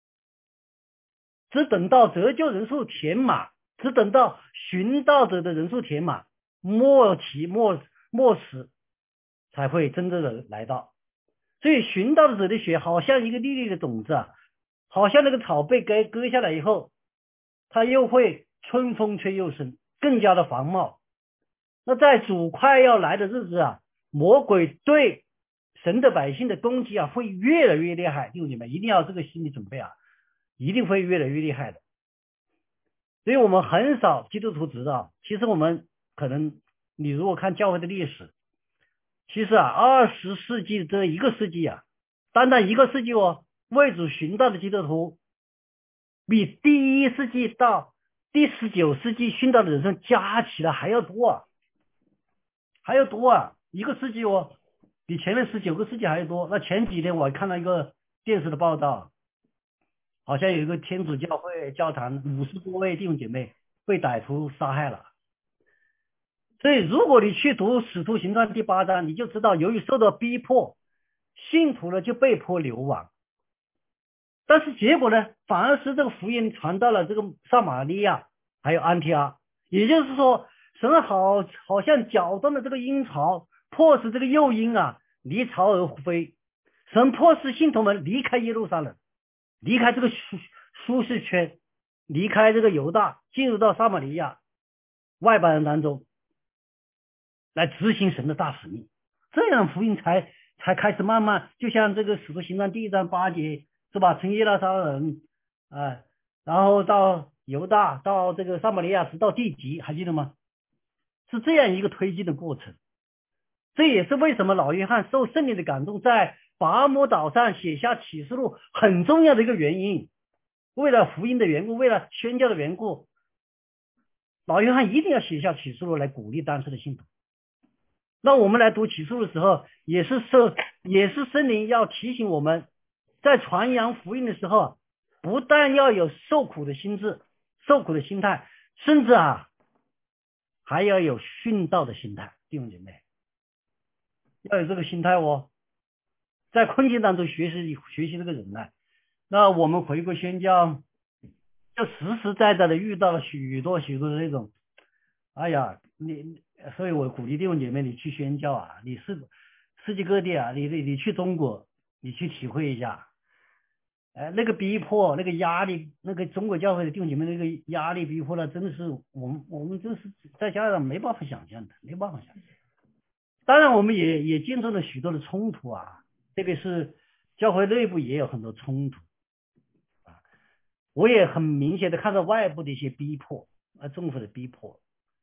只等到得救人数填满，只等到殉道者的人数填满，末时才会真正的来到。所以殉道者的血好像一个粒粒的种子好像那个草被割下来以后，它又会春风吹又生，更加的繁茂。那在主快要来的日子魔鬼对神的百姓的攻击会越来越厉害。弟兄姊妹一定要这个心理准备一定会越来越厉害的。所以我们很少基督徒知道，其实我们可能你如果看教会的历史，其实20世纪这一个世纪单单一个世纪为主殉道的基督徒比第1世纪到第19世纪殉道的人数加起来还要多一个世纪比前面19个世纪还要多。那前几天我看到一个电视的报道，好像有一个天主教会教堂50多位弟兄姐妹被歹徒杀害了。所以如果你去读使徒行传第8章，你就知道由于受到逼迫，信徒呢就被迫流亡。但是结果呢，反而是这个福音传到了这个撒玛利亚还有安提阿。也就是说，神好像搅动了这个阴潮，迫使这个诱因离巢而飞。神迫使信徒们离开耶路撒冷，离开这个舒适圈，离开这个犹大，进入到撒玛利亚外邦人当中来执行神的大使命。这样福音才开始慢慢，就像这个使徒行传第1章8节是吧？从耶路撒冷然后到犹大，到这个撒玛利亚，直到地极，还记得吗？是这样一个推进的过程。这也是为什么老约翰受圣灵的感动，在拔摩岛上写下启示录很重要的一个原因。为了福音的缘故，为了宣教的缘故，老约翰一定要写下启示录来鼓励当时的信徒。那我们来读启示录的时候，也是圣灵要提醒我们，在传扬福音的时候，不但要有受苦的心智、受苦的心态，甚至还要有殉道的心态。弟兄姐妹，要有这个心态在困境当中学习这个忍耐。那我们回国宣教，就实实在在的遇到了许多的那种，所以我鼓励弟兄姐妹，你去宣教你是世界各地你去中国， 你去体会一下，那个逼迫，那个压力，那个中国教会的弟兄姐妹那个压力逼迫了，真的是我们真是在家长没办法想象的，没办法想象。当然，我们也见证了许多的冲突啊，特别是教会内部也有很多冲突啊。我也很明显的看到外部的一些逼迫政府的逼迫，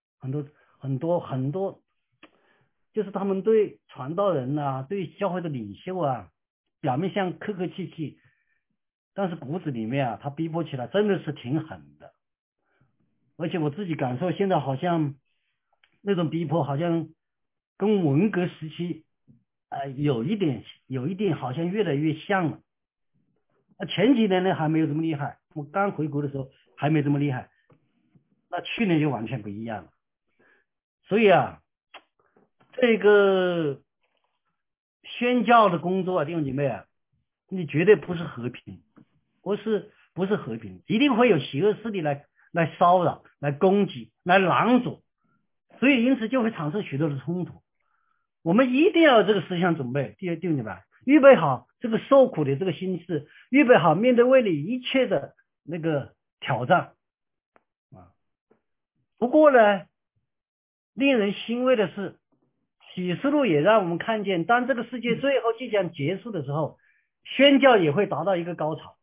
很多，就是他们对传道人啊，对教会的领袖啊，表面上客客气气，但是骨子里面啊，他逼迫起来真的是挺狠的。而且我自己感受，现在好像那种逼迫，好像跟文革时期有一点好像越来越像了。前几年呢还没有这么厉害，我刚回国的时候还没这么厉害，那去年就完全不一样了。所以啊，这个宣教的工作啊，弟兄姐妹啊，你绝对不是和平，不是和平，一定会有邪恶势力来骚扰、来攻击、来拦阻，所以因此就会产生许多的冲突。我们一定要有这个思想准备，弟兄姐妹，预备好这个受苦的这个心思，预备好面对未来一切的那个挑战啊。不过呢，令人欣慰的是，启示录也让我们看见，当这个世界最后即将结束的时候，宣教也会达到一个高潮。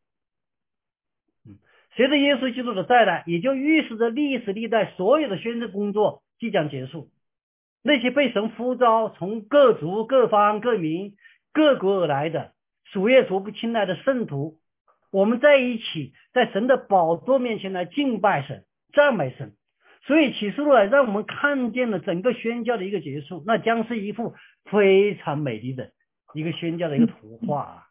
随着耶稣基督的再来，也就预示着历史历代所有的宣教工作即将结束。那些被神呼召从各族各方各民各国而来的数也数不清来的圣徒，我们在一起在神的宝座面前来敬拜神、赞美神。所以启示录让我们看见了整个宣教的一个结束，那将是一幅非常美丽的一个宣教的一个图画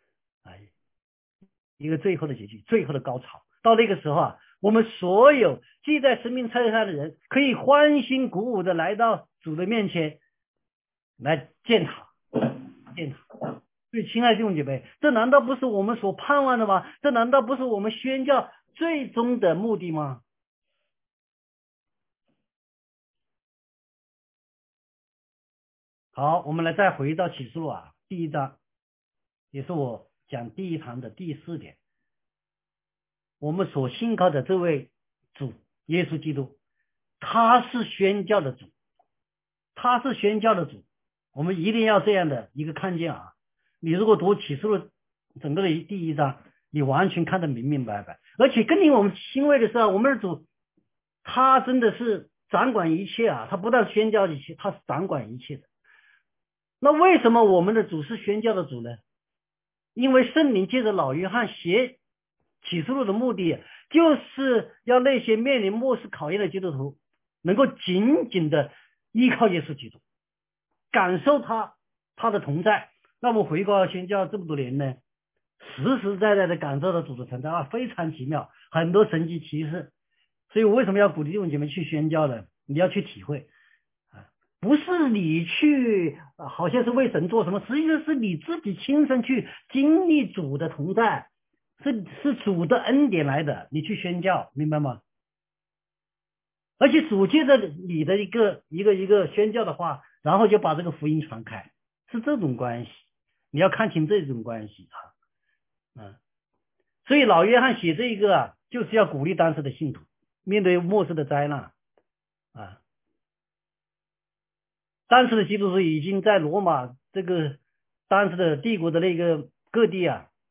一个最后的结局，最后的高潮。到那个时候啊，我们所有记在生命册上的人，可以欢欣鼓舞的来到主的面前来见他。所以亲爱的弟兄姐妹，这难道不是我们所盼望的吗？这难道不是我们宣教最终的目的吗？好，我们来再回到启示录第一章，也是我讲第一堂的第4点。我们所信靠的这位主耶稣基督，他是宣教的主，我们一定要这样的一个看见啊。你如果读启示录整个的第一章，你完全看得明明白白。而且更令我们欣慰的是我们的主他真的是掌管一切他不但宣教一切，他是掌管一切的。那为什么我们的主是宣教的主呢？因为圣灵借着老约翰写启示录的目的，就是要那些面临末世考验的基督徒能够紧紧的依靠耶稣基督，感受他的同在。那么回国宣教这么多年呢，实实在在的感受到主的存在非常奇妙，很多神迹奇事。所以我为什么要鼓励弟兄姐妹去宣教呢？你要去体会不是你去好像是为神做什么，实际上是你自己亲身去经历主的同在，是主的恩典来的，你去宣教，明白吗？而且主借着你的一个宣教的话，然后就把这个福音传开，是这种关系，你要看清这种关系所以老约翰写这一个就是要鼓励当时的信徒面对末世的灾难当时的基督徒已经在罗马这个当时的帝国的那个各地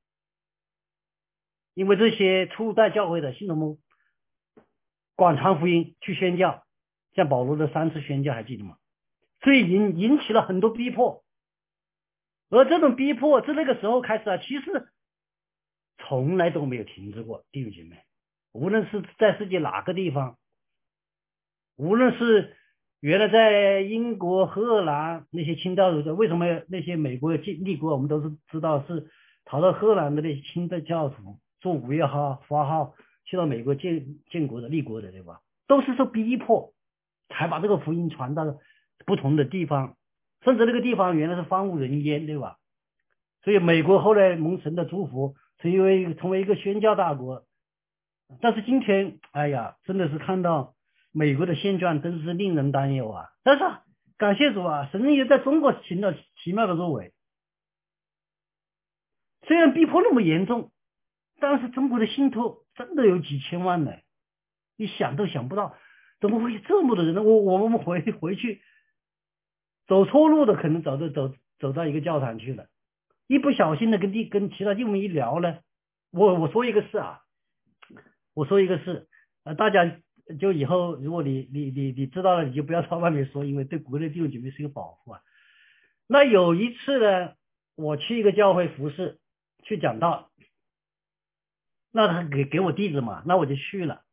因为这些初代教会的信徒们广传福音去宣教，像保罗的3次宣教还记得吗？所以引起了很多逼迫，而这种逼迫自那个时候开始其实从来都没有停止过。弟兄姐妹，无论是在世界哪个地方，无论是原来在英国、荷兰那些清教徒，为什么那些美国立国我们都是知道是逃到荷兰的那些清教徒坐5月号、8号去到美国建国的立国的，对吧？都是受逼迫才把这个福音传到不同的地方，甚至那个地方原来是荒无人烟，对吧？所以美国后来蒙神的祝福，成为一个宣教大国。但是今天哎呀，真的是看到美国的现状真是令人担忧但是感谢主神也在中国行了奇妙的作为虽然逼迫那么严重，但是中国的信徒真的有几千万呢，你想都想不到，怎么会有这么多人呢？我们回去走错路的，可能走到一个教堂去了，一不小心的跟其他弟兄一聊呢，我说一个事啊，我说一个事，大家就以后如果你知道了，你就不要在外面说，因为对国内弟兄姐妹是一个保护啊。那有一次呢，我去一个教会服侍，去讲道，那他给我地址嘛，那我就去了，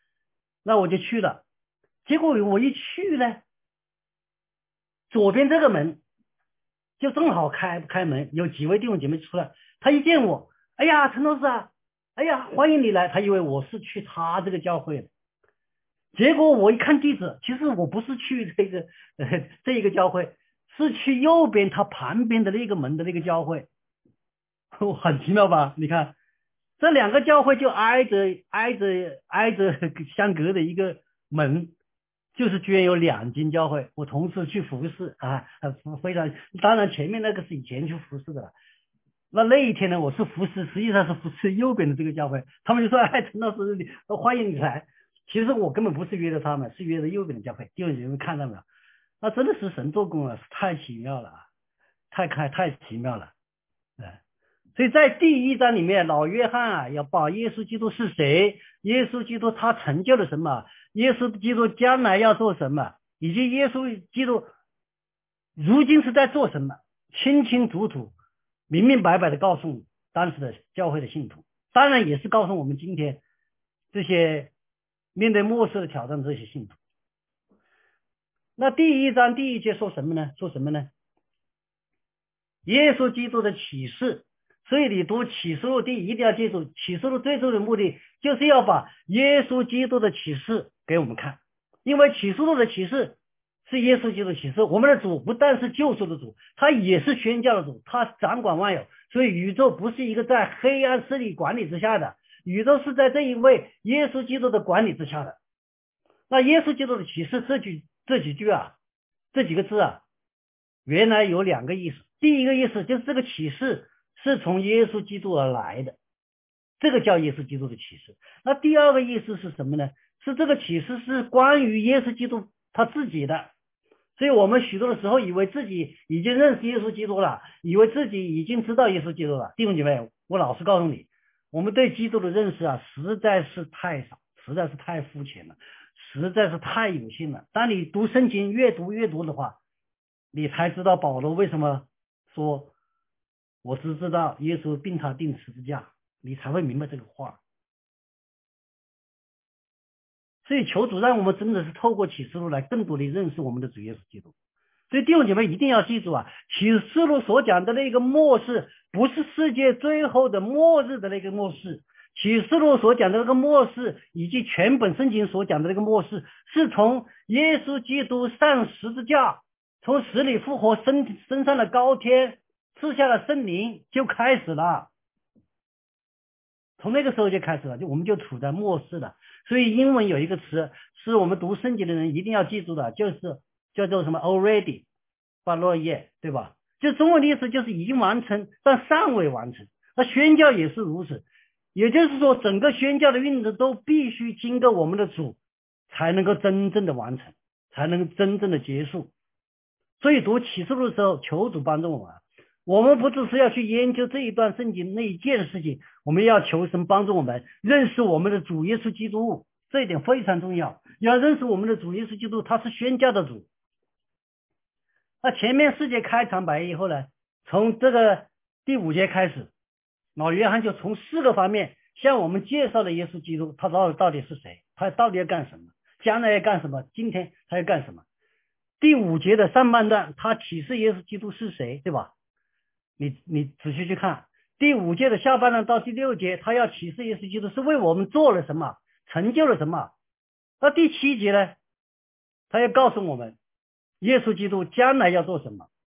结果我一去呢，左边这个门就正好开门，有几位弟兄姐妹出来，他一见我，哎呀，陈老师啊，哎呀，欢迎你来，他以为我是去他这个教会的。结果我一看地址，其实我不是去这一个教会，是去右边他旁边的那个门的那个教会，很奇妙吧？你看这两个教会就挨着相隔的一个门，就是居然有两间教会，我同时去服侍啊，非常，当然前面那个是以前去服侍的了。那一天呢，我是服侍，实际上是服侍右边的这个教会，他们就说：“哎，陈老师，欢迎你来。”其实我根本不是约的他们，是约的右边的教会。弟兄姐妹看到没有？那真的是神做工了，太奇妙了啊，太奇妙了。所以在第一章里面，老约翰啊要把耶稣基督是谁，耶稣基督他成就了什么，耶稣基督将来要做什么，以及耶稣基督如今是在做什么，清清楚楚、明明白白的告诉当时的教会的信徒，当然也是告诉我们今天这些面对末世的挑战这些信徒。那第一章第一节说什么呢？耶稣基督的启示。所以你读启示录一定要记住，启示录最终的目的就是要把耶稣基督的启示给我们看，因为启示录的启示是耶稣基督的启示。我们的主不但是救赎的主，他也是宣教的主，他掌管万有。所以宇宙不是一个在黑暗势力管理之下的，宇宙是在这一位耶稣基督的管理之下的。那耶稣基督的启示这几句啊，这几个字啊，原来有两个意思。第一个意思就是这个启示是从耶稣基督而来的，这个叫耶稣基督的启示。那第二个意思是什么呢？是这个启示是关于耶稣基督他自己的。所以我们许多的时候以为自己已经认识耶稣基督了，以为自己已经知道耶稣基督了。弟兄姐妹，我老实告诉你，我们对基督的认识啊，实在是太少，实在是太肤浅了，实在是太有限了。当你读圣经越读的话，你才知道保罗为什么说我只知道耶稣并他钉十字架，你才会明白这个话。所以求主让我们真的是透过启示录来更多的认识我们的主耶稣基督。所以弟兄姐妹一定要记住啊，启示录所讲的那个末世不是世界最后的末日的那个末世，启示录所讲的那个末世以及全本圣经所讲的那个末世，是从耶稣基督上十字架，从死里复活，升上了高天，赐下了圣灵就开始了。从那个时候就开始了，我们就处在末世了。所以英文有一个词是我们读圣经的人一定要记住的，就是叫做什么 already but not yet， 对吧？就中文的意思就是已经完成但尚未完成。那宣教也是如此，也就是说整个宣教的运动都必须经过我们的主才能够真正的完成，才能真正的结束。所以读启示录的时候，求主帮助我们。我们不只是要去研究这一段圣经那一件事情，我们要求神帮助我们认识我们的主耶稣基督，这一点非常重要。要认识我们的主耶稣基督，他是宣教的主。那前面4节开场白以后呢，从这个第5节开始，老约翰就从4个方面向我们介绍了耶稣基督，他到底是谁，他到底要干什么，将来要干什么，今天他要干什么。第5节的上半段，他启示耶稣基督是谁，对吧？你仔细去看第5节的下半段到第6节，他要启示耶稣基督是为我们做了什么，成就了什么。到第7节呢，他要告诉我们耶稣基督将来要做什么，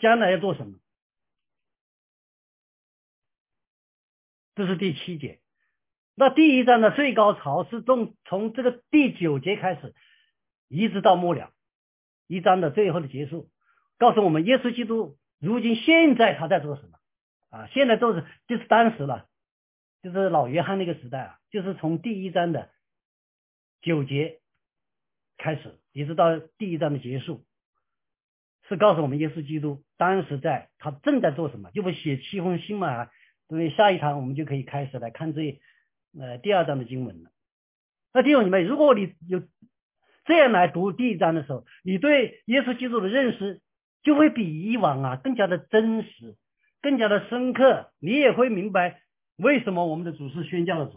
这是第7节。那第1章的最高潮是从这个第9节开始，一直到末了1章的最后的结束，告诉我们耶稣基督如今现在他在做什么啊，现在就是当时了，就是老约翰那个时代啊，就是从第一章的9节开始，一直到第一章的结束，是告诉我们耶稣基督当时他正在做什么，就不写7封信嘛。所以下一堂我们就可以开始来看第2章的经文了。那弟兄姊妹，如果你有这样来读第1章的时候，你对耶稣基督的认识就会比以往啊更加的真实，更加的深刻，你也会明白为什么我们的主是宣教的主。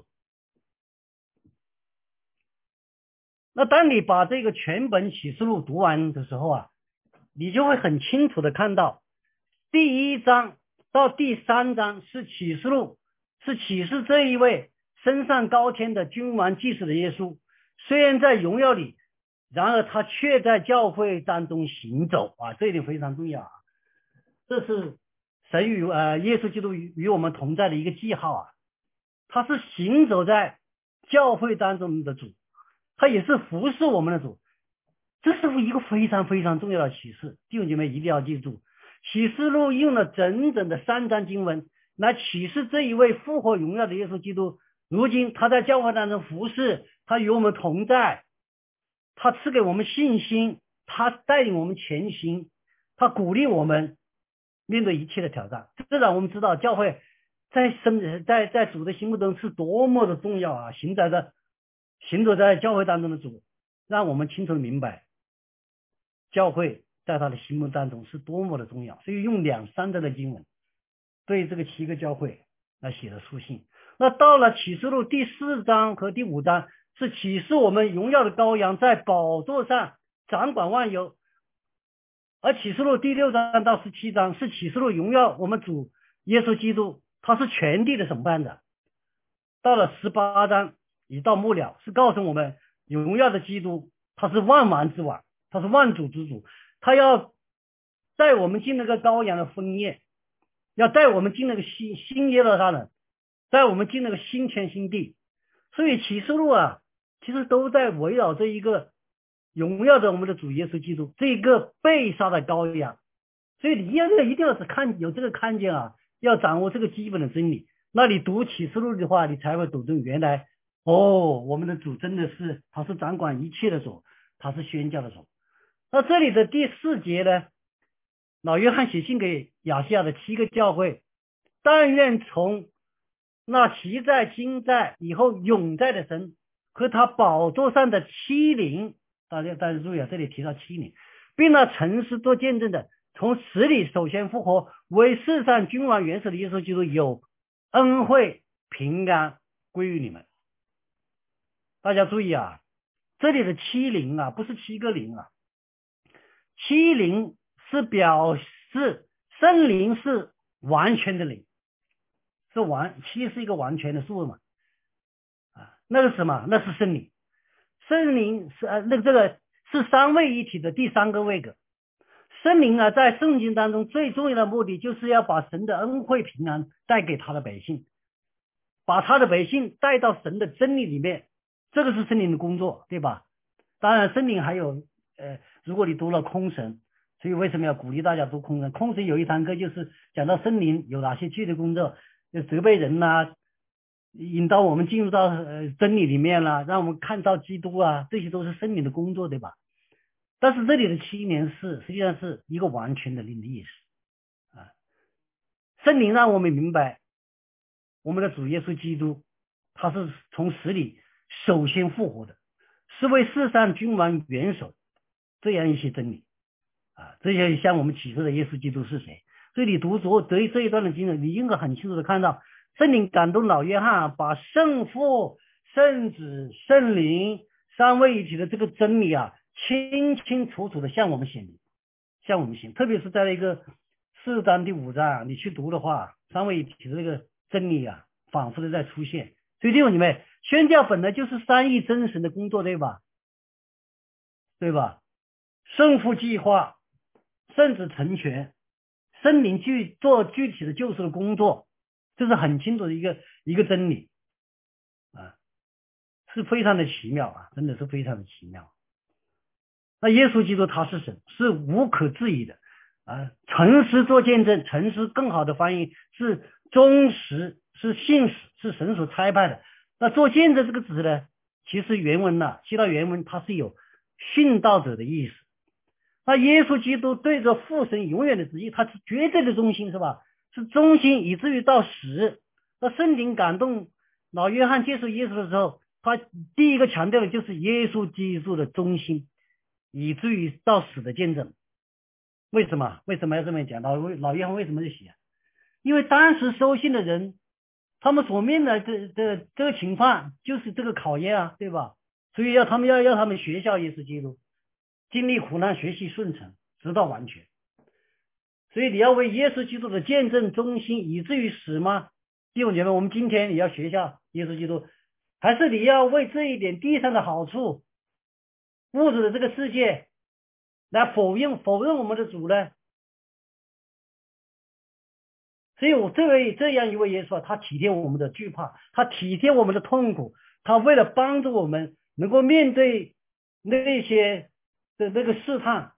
那当你把这个全本启示录读完的时候啊，你就会很清楚的看到，第1章到第3章是启示录，是启示这一位升上高天的君王祭司的耶稣，虽然在荣耀里，然而他却在教会当中行走啊，这一点非常重要啊。这是神耶稣基督与我们同在的一个记号啊，他是行走在教会当中的主，他也是服侍我们的主，这是一个非常非常重要的启示。弟兄姐妹一定要记住，启示录用了整整的3章经文来启示这一位复活荣耀的耶稣基督，如今他在教会当中服侍，他与我们同在，他赐给我们信心，他带领我们前行，他鼓励我们面对一切的挑战。这让我们知道教会在主的心目中是多么的重要啊！行走在教会当中的主，让我们清楚的明白教会在他的心目当中是多么的重要。所以用2、3章的经文对这个7个教会来写的书信。那到了启示录第4章和第5章，是启示我们荣耀的羔羊在宝座上掌管万有，而启示录第6章到17章是启示录荣耀我们主耶稣基督，他是全地的审判者。到了18章一到末了，是告诉我们荣耀的基督他是万王之王，他是万主之主，他要带我们进那个羔羊的婚宴，要带我们进那个新耶路撒冷，带我们进那个新天新地。所以启示录啊，其实都在围绕这一个荣耀着我们的主耶稣基督，这一个被杀的羔羊。所以你一定要是有这个看见啊，要掌握这个基本的真理。那你读启示录的话，你才会读懂原来我们的主真的是他是掌管一切的主，他是宣教的主。那这里的第4节呢，老约翰写信给亚细亚的7个教会，但愿从那其在今在以后永在的神和他宝座上的7灵，大家注意啊，这里提到7灵，并那诚实做见证的，从死里首先复活，为世上君王元首的耶稣基督有恩惠平安归于你们。大家注意啊，这里的7灵啊，不是7个灵啊，7灵是表示圣灵是完全的灵，7是一个完全的数嘛，那是什么？那是圣灵。圣灵是这个是3位一体的第3个位格。圣灵啊，在圣经当中最重要的目的就是要把神的恩惠平安带给他的百姓，把他的百姓带到神的真理里面，这个是圣灵的工作，对吧？当然圣灵还有如果你读了空神，所以为什么要鼓励大家读空神？空神有一堂课就是讲到圣灵有哪些具体工作，就责备人啊，引导我们进入到真理里面啦，让我们看到基督啊，这些都是圣灵的工作，对吧？但是这里的7年实际上是一个完全的灵的意思啊。圣灵让我们明白我们的主耶稣基督他是从死里首先复活的，是为世上君王元首，这样一些真理啊，这些向我们启示的耶稣基督是谁。所以你读这一段的经文，你应该很清楚的看到圣灵感动老约翰，把圣父圣子圣灵3位一体的这个真理啊清清楚楚的向我们显明，特别是在那个4章第5章你去读的话，3位一体的这个真理啊反复的在出现。所以弟兄姊妹，宣教本来就是3位真神的工作，对吧？圣父计划，圣子成全，圣灵做具体的救赎的工作，这是很清楚的一个真理啊，是非常的奇妙啊，真的是非常的奇妙。那耶稣基督他是神，是无可置疑的。 诚实做见证，诚实更好的翻译是忠实，是信实，是神所差派的。那做见证这个词呢，其实原文呢，希腊原文它是有殉道者的意思。那耶稣基督对着父神永远的旨意，他是绝对的忠心，是吧？是忠心以至于到死。那圣灵感动老约翰接受耶稣的时候，他第一个强调的就是耶稣基督的忠心，以至于到死的见证。为什么要这么讲？老约翰为什么就写？因为当时收信的人，他们所面的这个情况就是这个考验啊，对吧？所以要他们学效耶稣基督，经历苦难，学习顺承，直到完全。所以你要为耶稣基督的见证忠心，以至于死吗？弟兄姐妹，我们今天你要学一下耶稣基督，还是你要为这一点地上的好处、物质的这个世界来否认我们的主呢？所以我这样一位耶稣，他体贴我们的惧怕，他体贴我们的痛苦，他为了帮助我们能够面对那些的那个试探，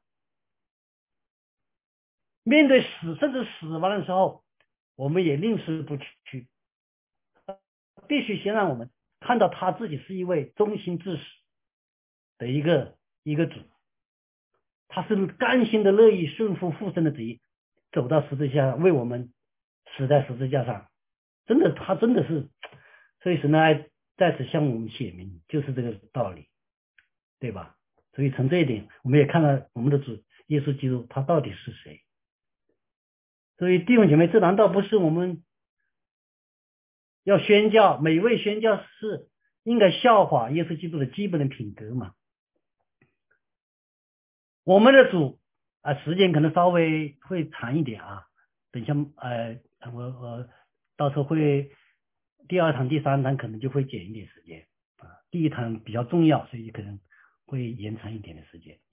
面对死甚至死亡的时候，我们也宁死不屈。必须先让我们看到他自己是一位忠心至死的一个主，他是甘心的乐意顺服父神的旨意，走到十字架上为我们死在十字架上。真的，他真的是，所以神呢在此向我们写明，就是这个道理，对吧？所以从这一点，我们也看到我们的主耶稣基督他到底是谁。所以弟兄姐妹，这难道不是我们要宣教，每位宣教士应该效法耶稣基督的基本的品格嘛？我们的主时间可能稍微会长一点啊，等一下我到时候会第二堂第三堂可能就会减一点时间啊，第一堂比较重要，所以可能会延长一点的时间。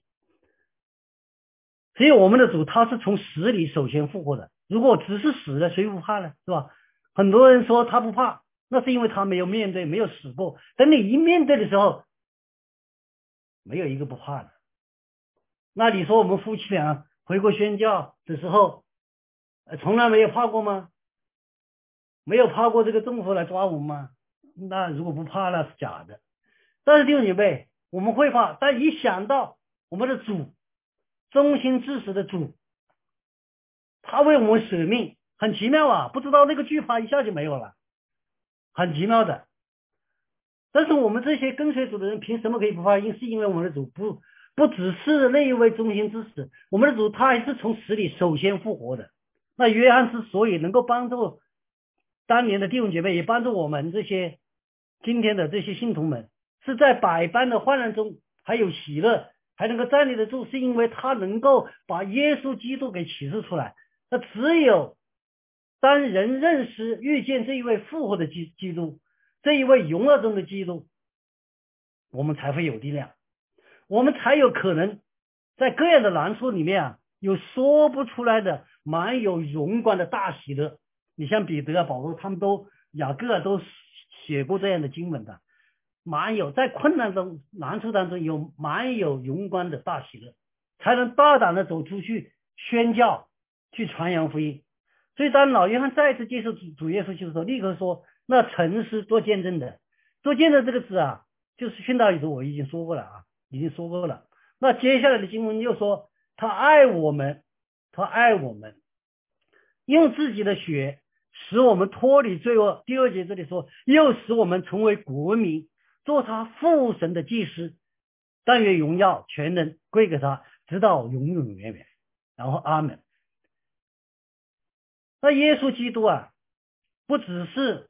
所以我们的主他是从死里首先复活的，如果只是死了，谁不怕呢？是吧？很多人说他不怕，那是因为他没有面对，没有死过。等你一面对的时候，没有一个不怕的。那你说我们夫妻俩回国宣教的时候，从来没有怕过吗？没有怕过这个政府来抓我们吗？那如果不怕，那是假的。但是弟兄姐妹，我们会怕，但一想到我们的主，忠心至死的主，他为我们舍命，很奇妙啊！不知道那个惧怕一下就没有了，很奇妙的。但是我们这些跟随主的人，凭什么可以不怕？是因为我们的主不只是那一位忠心之死，我们的主他还是从死里首先复活的。那约翰之所以能够帮助当年的弟兄姐妹，也帮助我们这些今天的这些信徒们，是在百般的患难中还有喜乐，还能够站立得住，是因为他能够把耶稣基督给启示出来。那只有当人认识遇见这一位复活的基督，这一位荣耀中的基督，我们才会有力量，我们才有可能在各样的难处里面有说不出来的满有荣光的大喜乐。你像彼得保罗他们雅各都写过这样的经文的，满有在困难中难处当中有满有荣光的大喜乐，才能大胆的走出去宣教，去传扬福音。所以当老约翰再次接受主耶稣基督的时候，立刻说，那诚实做见证的，做见证这个字就是殉道以后我已经说过了。那接下来的经文又说，他爱我们，用自己的血使我们脱离罪恶。第二节这里说，又使我们成为国民，做他父神的祭司，但愿荣耀全能归给他，直到永永远远。然后阿们。那耶稣基督不只是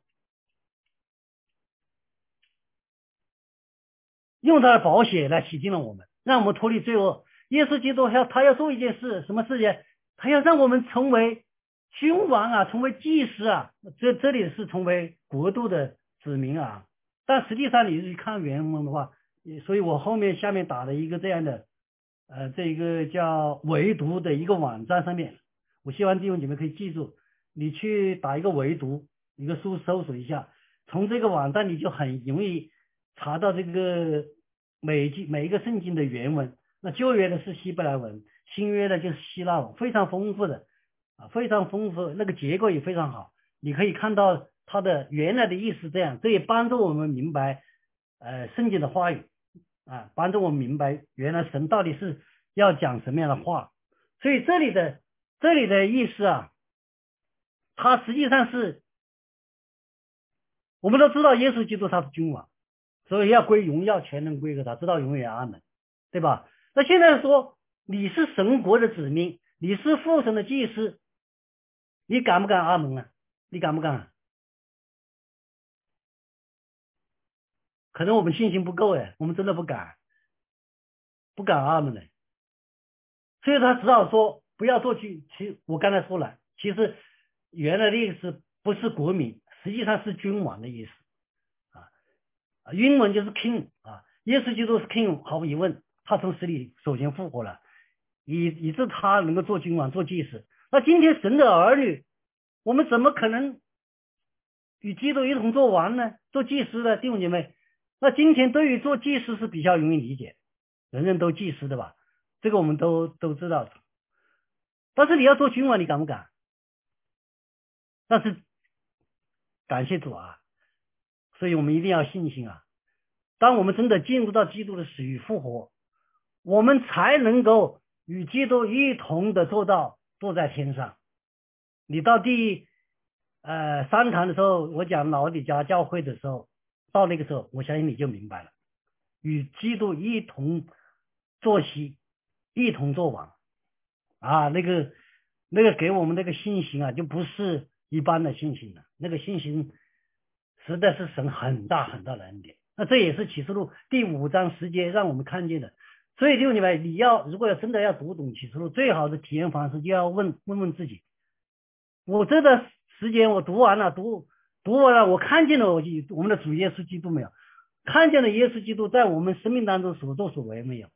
用他的宝血来洗净了我们，让我们脱离罪恶。耶稣基督他要做一件事，什么事情？他要让我们成为君王成为祭司这里是成为国度的子民但实际上你去看原文的话，所以我下面打了一个这样的这一个叫唯独的一个网站上面，我希望弟兄姐妹可以记住，你去打一个唯独一个搜索一下，从这个网站你就很容易查到这个每一个圣经的原文， 那旧约的是希伯来文，新约的就是希腊文，非常丰富的非常丰富，那个结构也非常好。你可以看到它的原来的意思这样，这也帮助我们明白圣经的话语帮助我们明白原来神到底是要讲什么样的话。所以这里的意思它实际上是我们都知道耶稣基督他是君王，所以要归荣耀全能归给他，直到永远阿门，对吧？那现在说你是神国的子民，你是父神的祭司，你敢不敢阿门啊？你敢不敢？可能我们信心不够我们真的不敢阿门的。所以他只好说不要做其实我刚才说了，其实原来的意思不是国民，实际上是君王的意思英文就是 king 耶稣基督是 king， 毫无疑问，他从死里首先复活了，以致他能够做君王做祭司。那今天神的儿女，我们怎么可能与基督一同做王呢？做祭司的弟兄姐妹，那今天对于做祭司是比较容易理解，人人都祭司的吧，这个我们都知道。但是你要做君王，你敢不敢？但是感谢主所以我们一定要信心当我们真的进入到基督的死与复活，我们才能够与基督一同的坐在天上。你到第三堂的时候，我讲老底嘉教会的时候，到那个时候我相信你就明白了，与基督一同坐席，一同作王那个给我们那个信心就不是一般的信心了，那个信心实在是神很大很大的恩典。那这也是启示录第5章10节让我们看见的。所以弟兄姐妹，如果真的要读懂启示录，最好的体验方式就要问自己，我这段时间我读完了，我看见了我们的主耶稣基督没有？看见了耶稣基督在我们生命当中所作所为没有？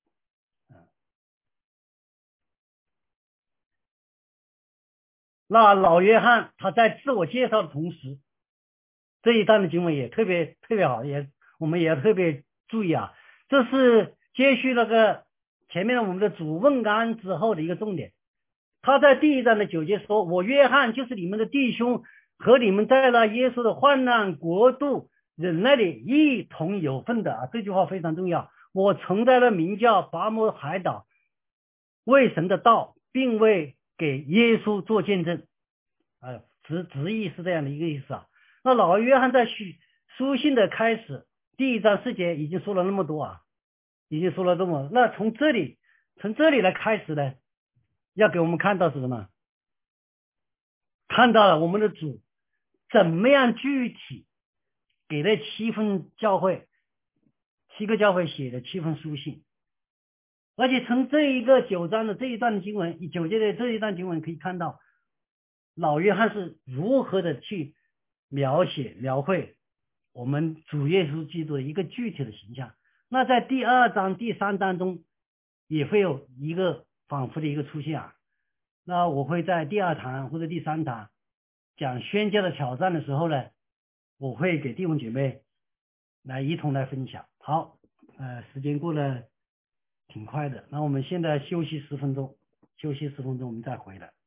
那老约翰他在自我介绍的同时，这一段的经文也特别好，我们也要特别注意这是接续那个前面我们的主问安之后的一个重点。他在第1章的9节说，我约翰就是你们的弟兄，和你们在那耶稣的患难国度忍耐里一同有份的这句话非常重要。我曾在那名叫拔摩海岛为神的道并为给耶稣做见证直译是这样的一个意思那老约翰在书信的开始第1章4节已经说了那么多已经说了这么，那从这里来开始呢，要给我们看到是什么？看到了我们的主怎么样具体给了7个教会写的7封书信，而且从这一个9章的这一段的经文，9节的这一段经文可以看到老约翰是如何的去描绘我们主耶稣基督的一个具体的形象。那在第2章第3章中也会有一个仿佛的一个出现那我会在第2堂或者第3堂讲宣教的挑战的时候呢，我会给弟兄姐妹来一同来分享。好时间过得挺快的，那我们现在休息10分钟，我们再回来。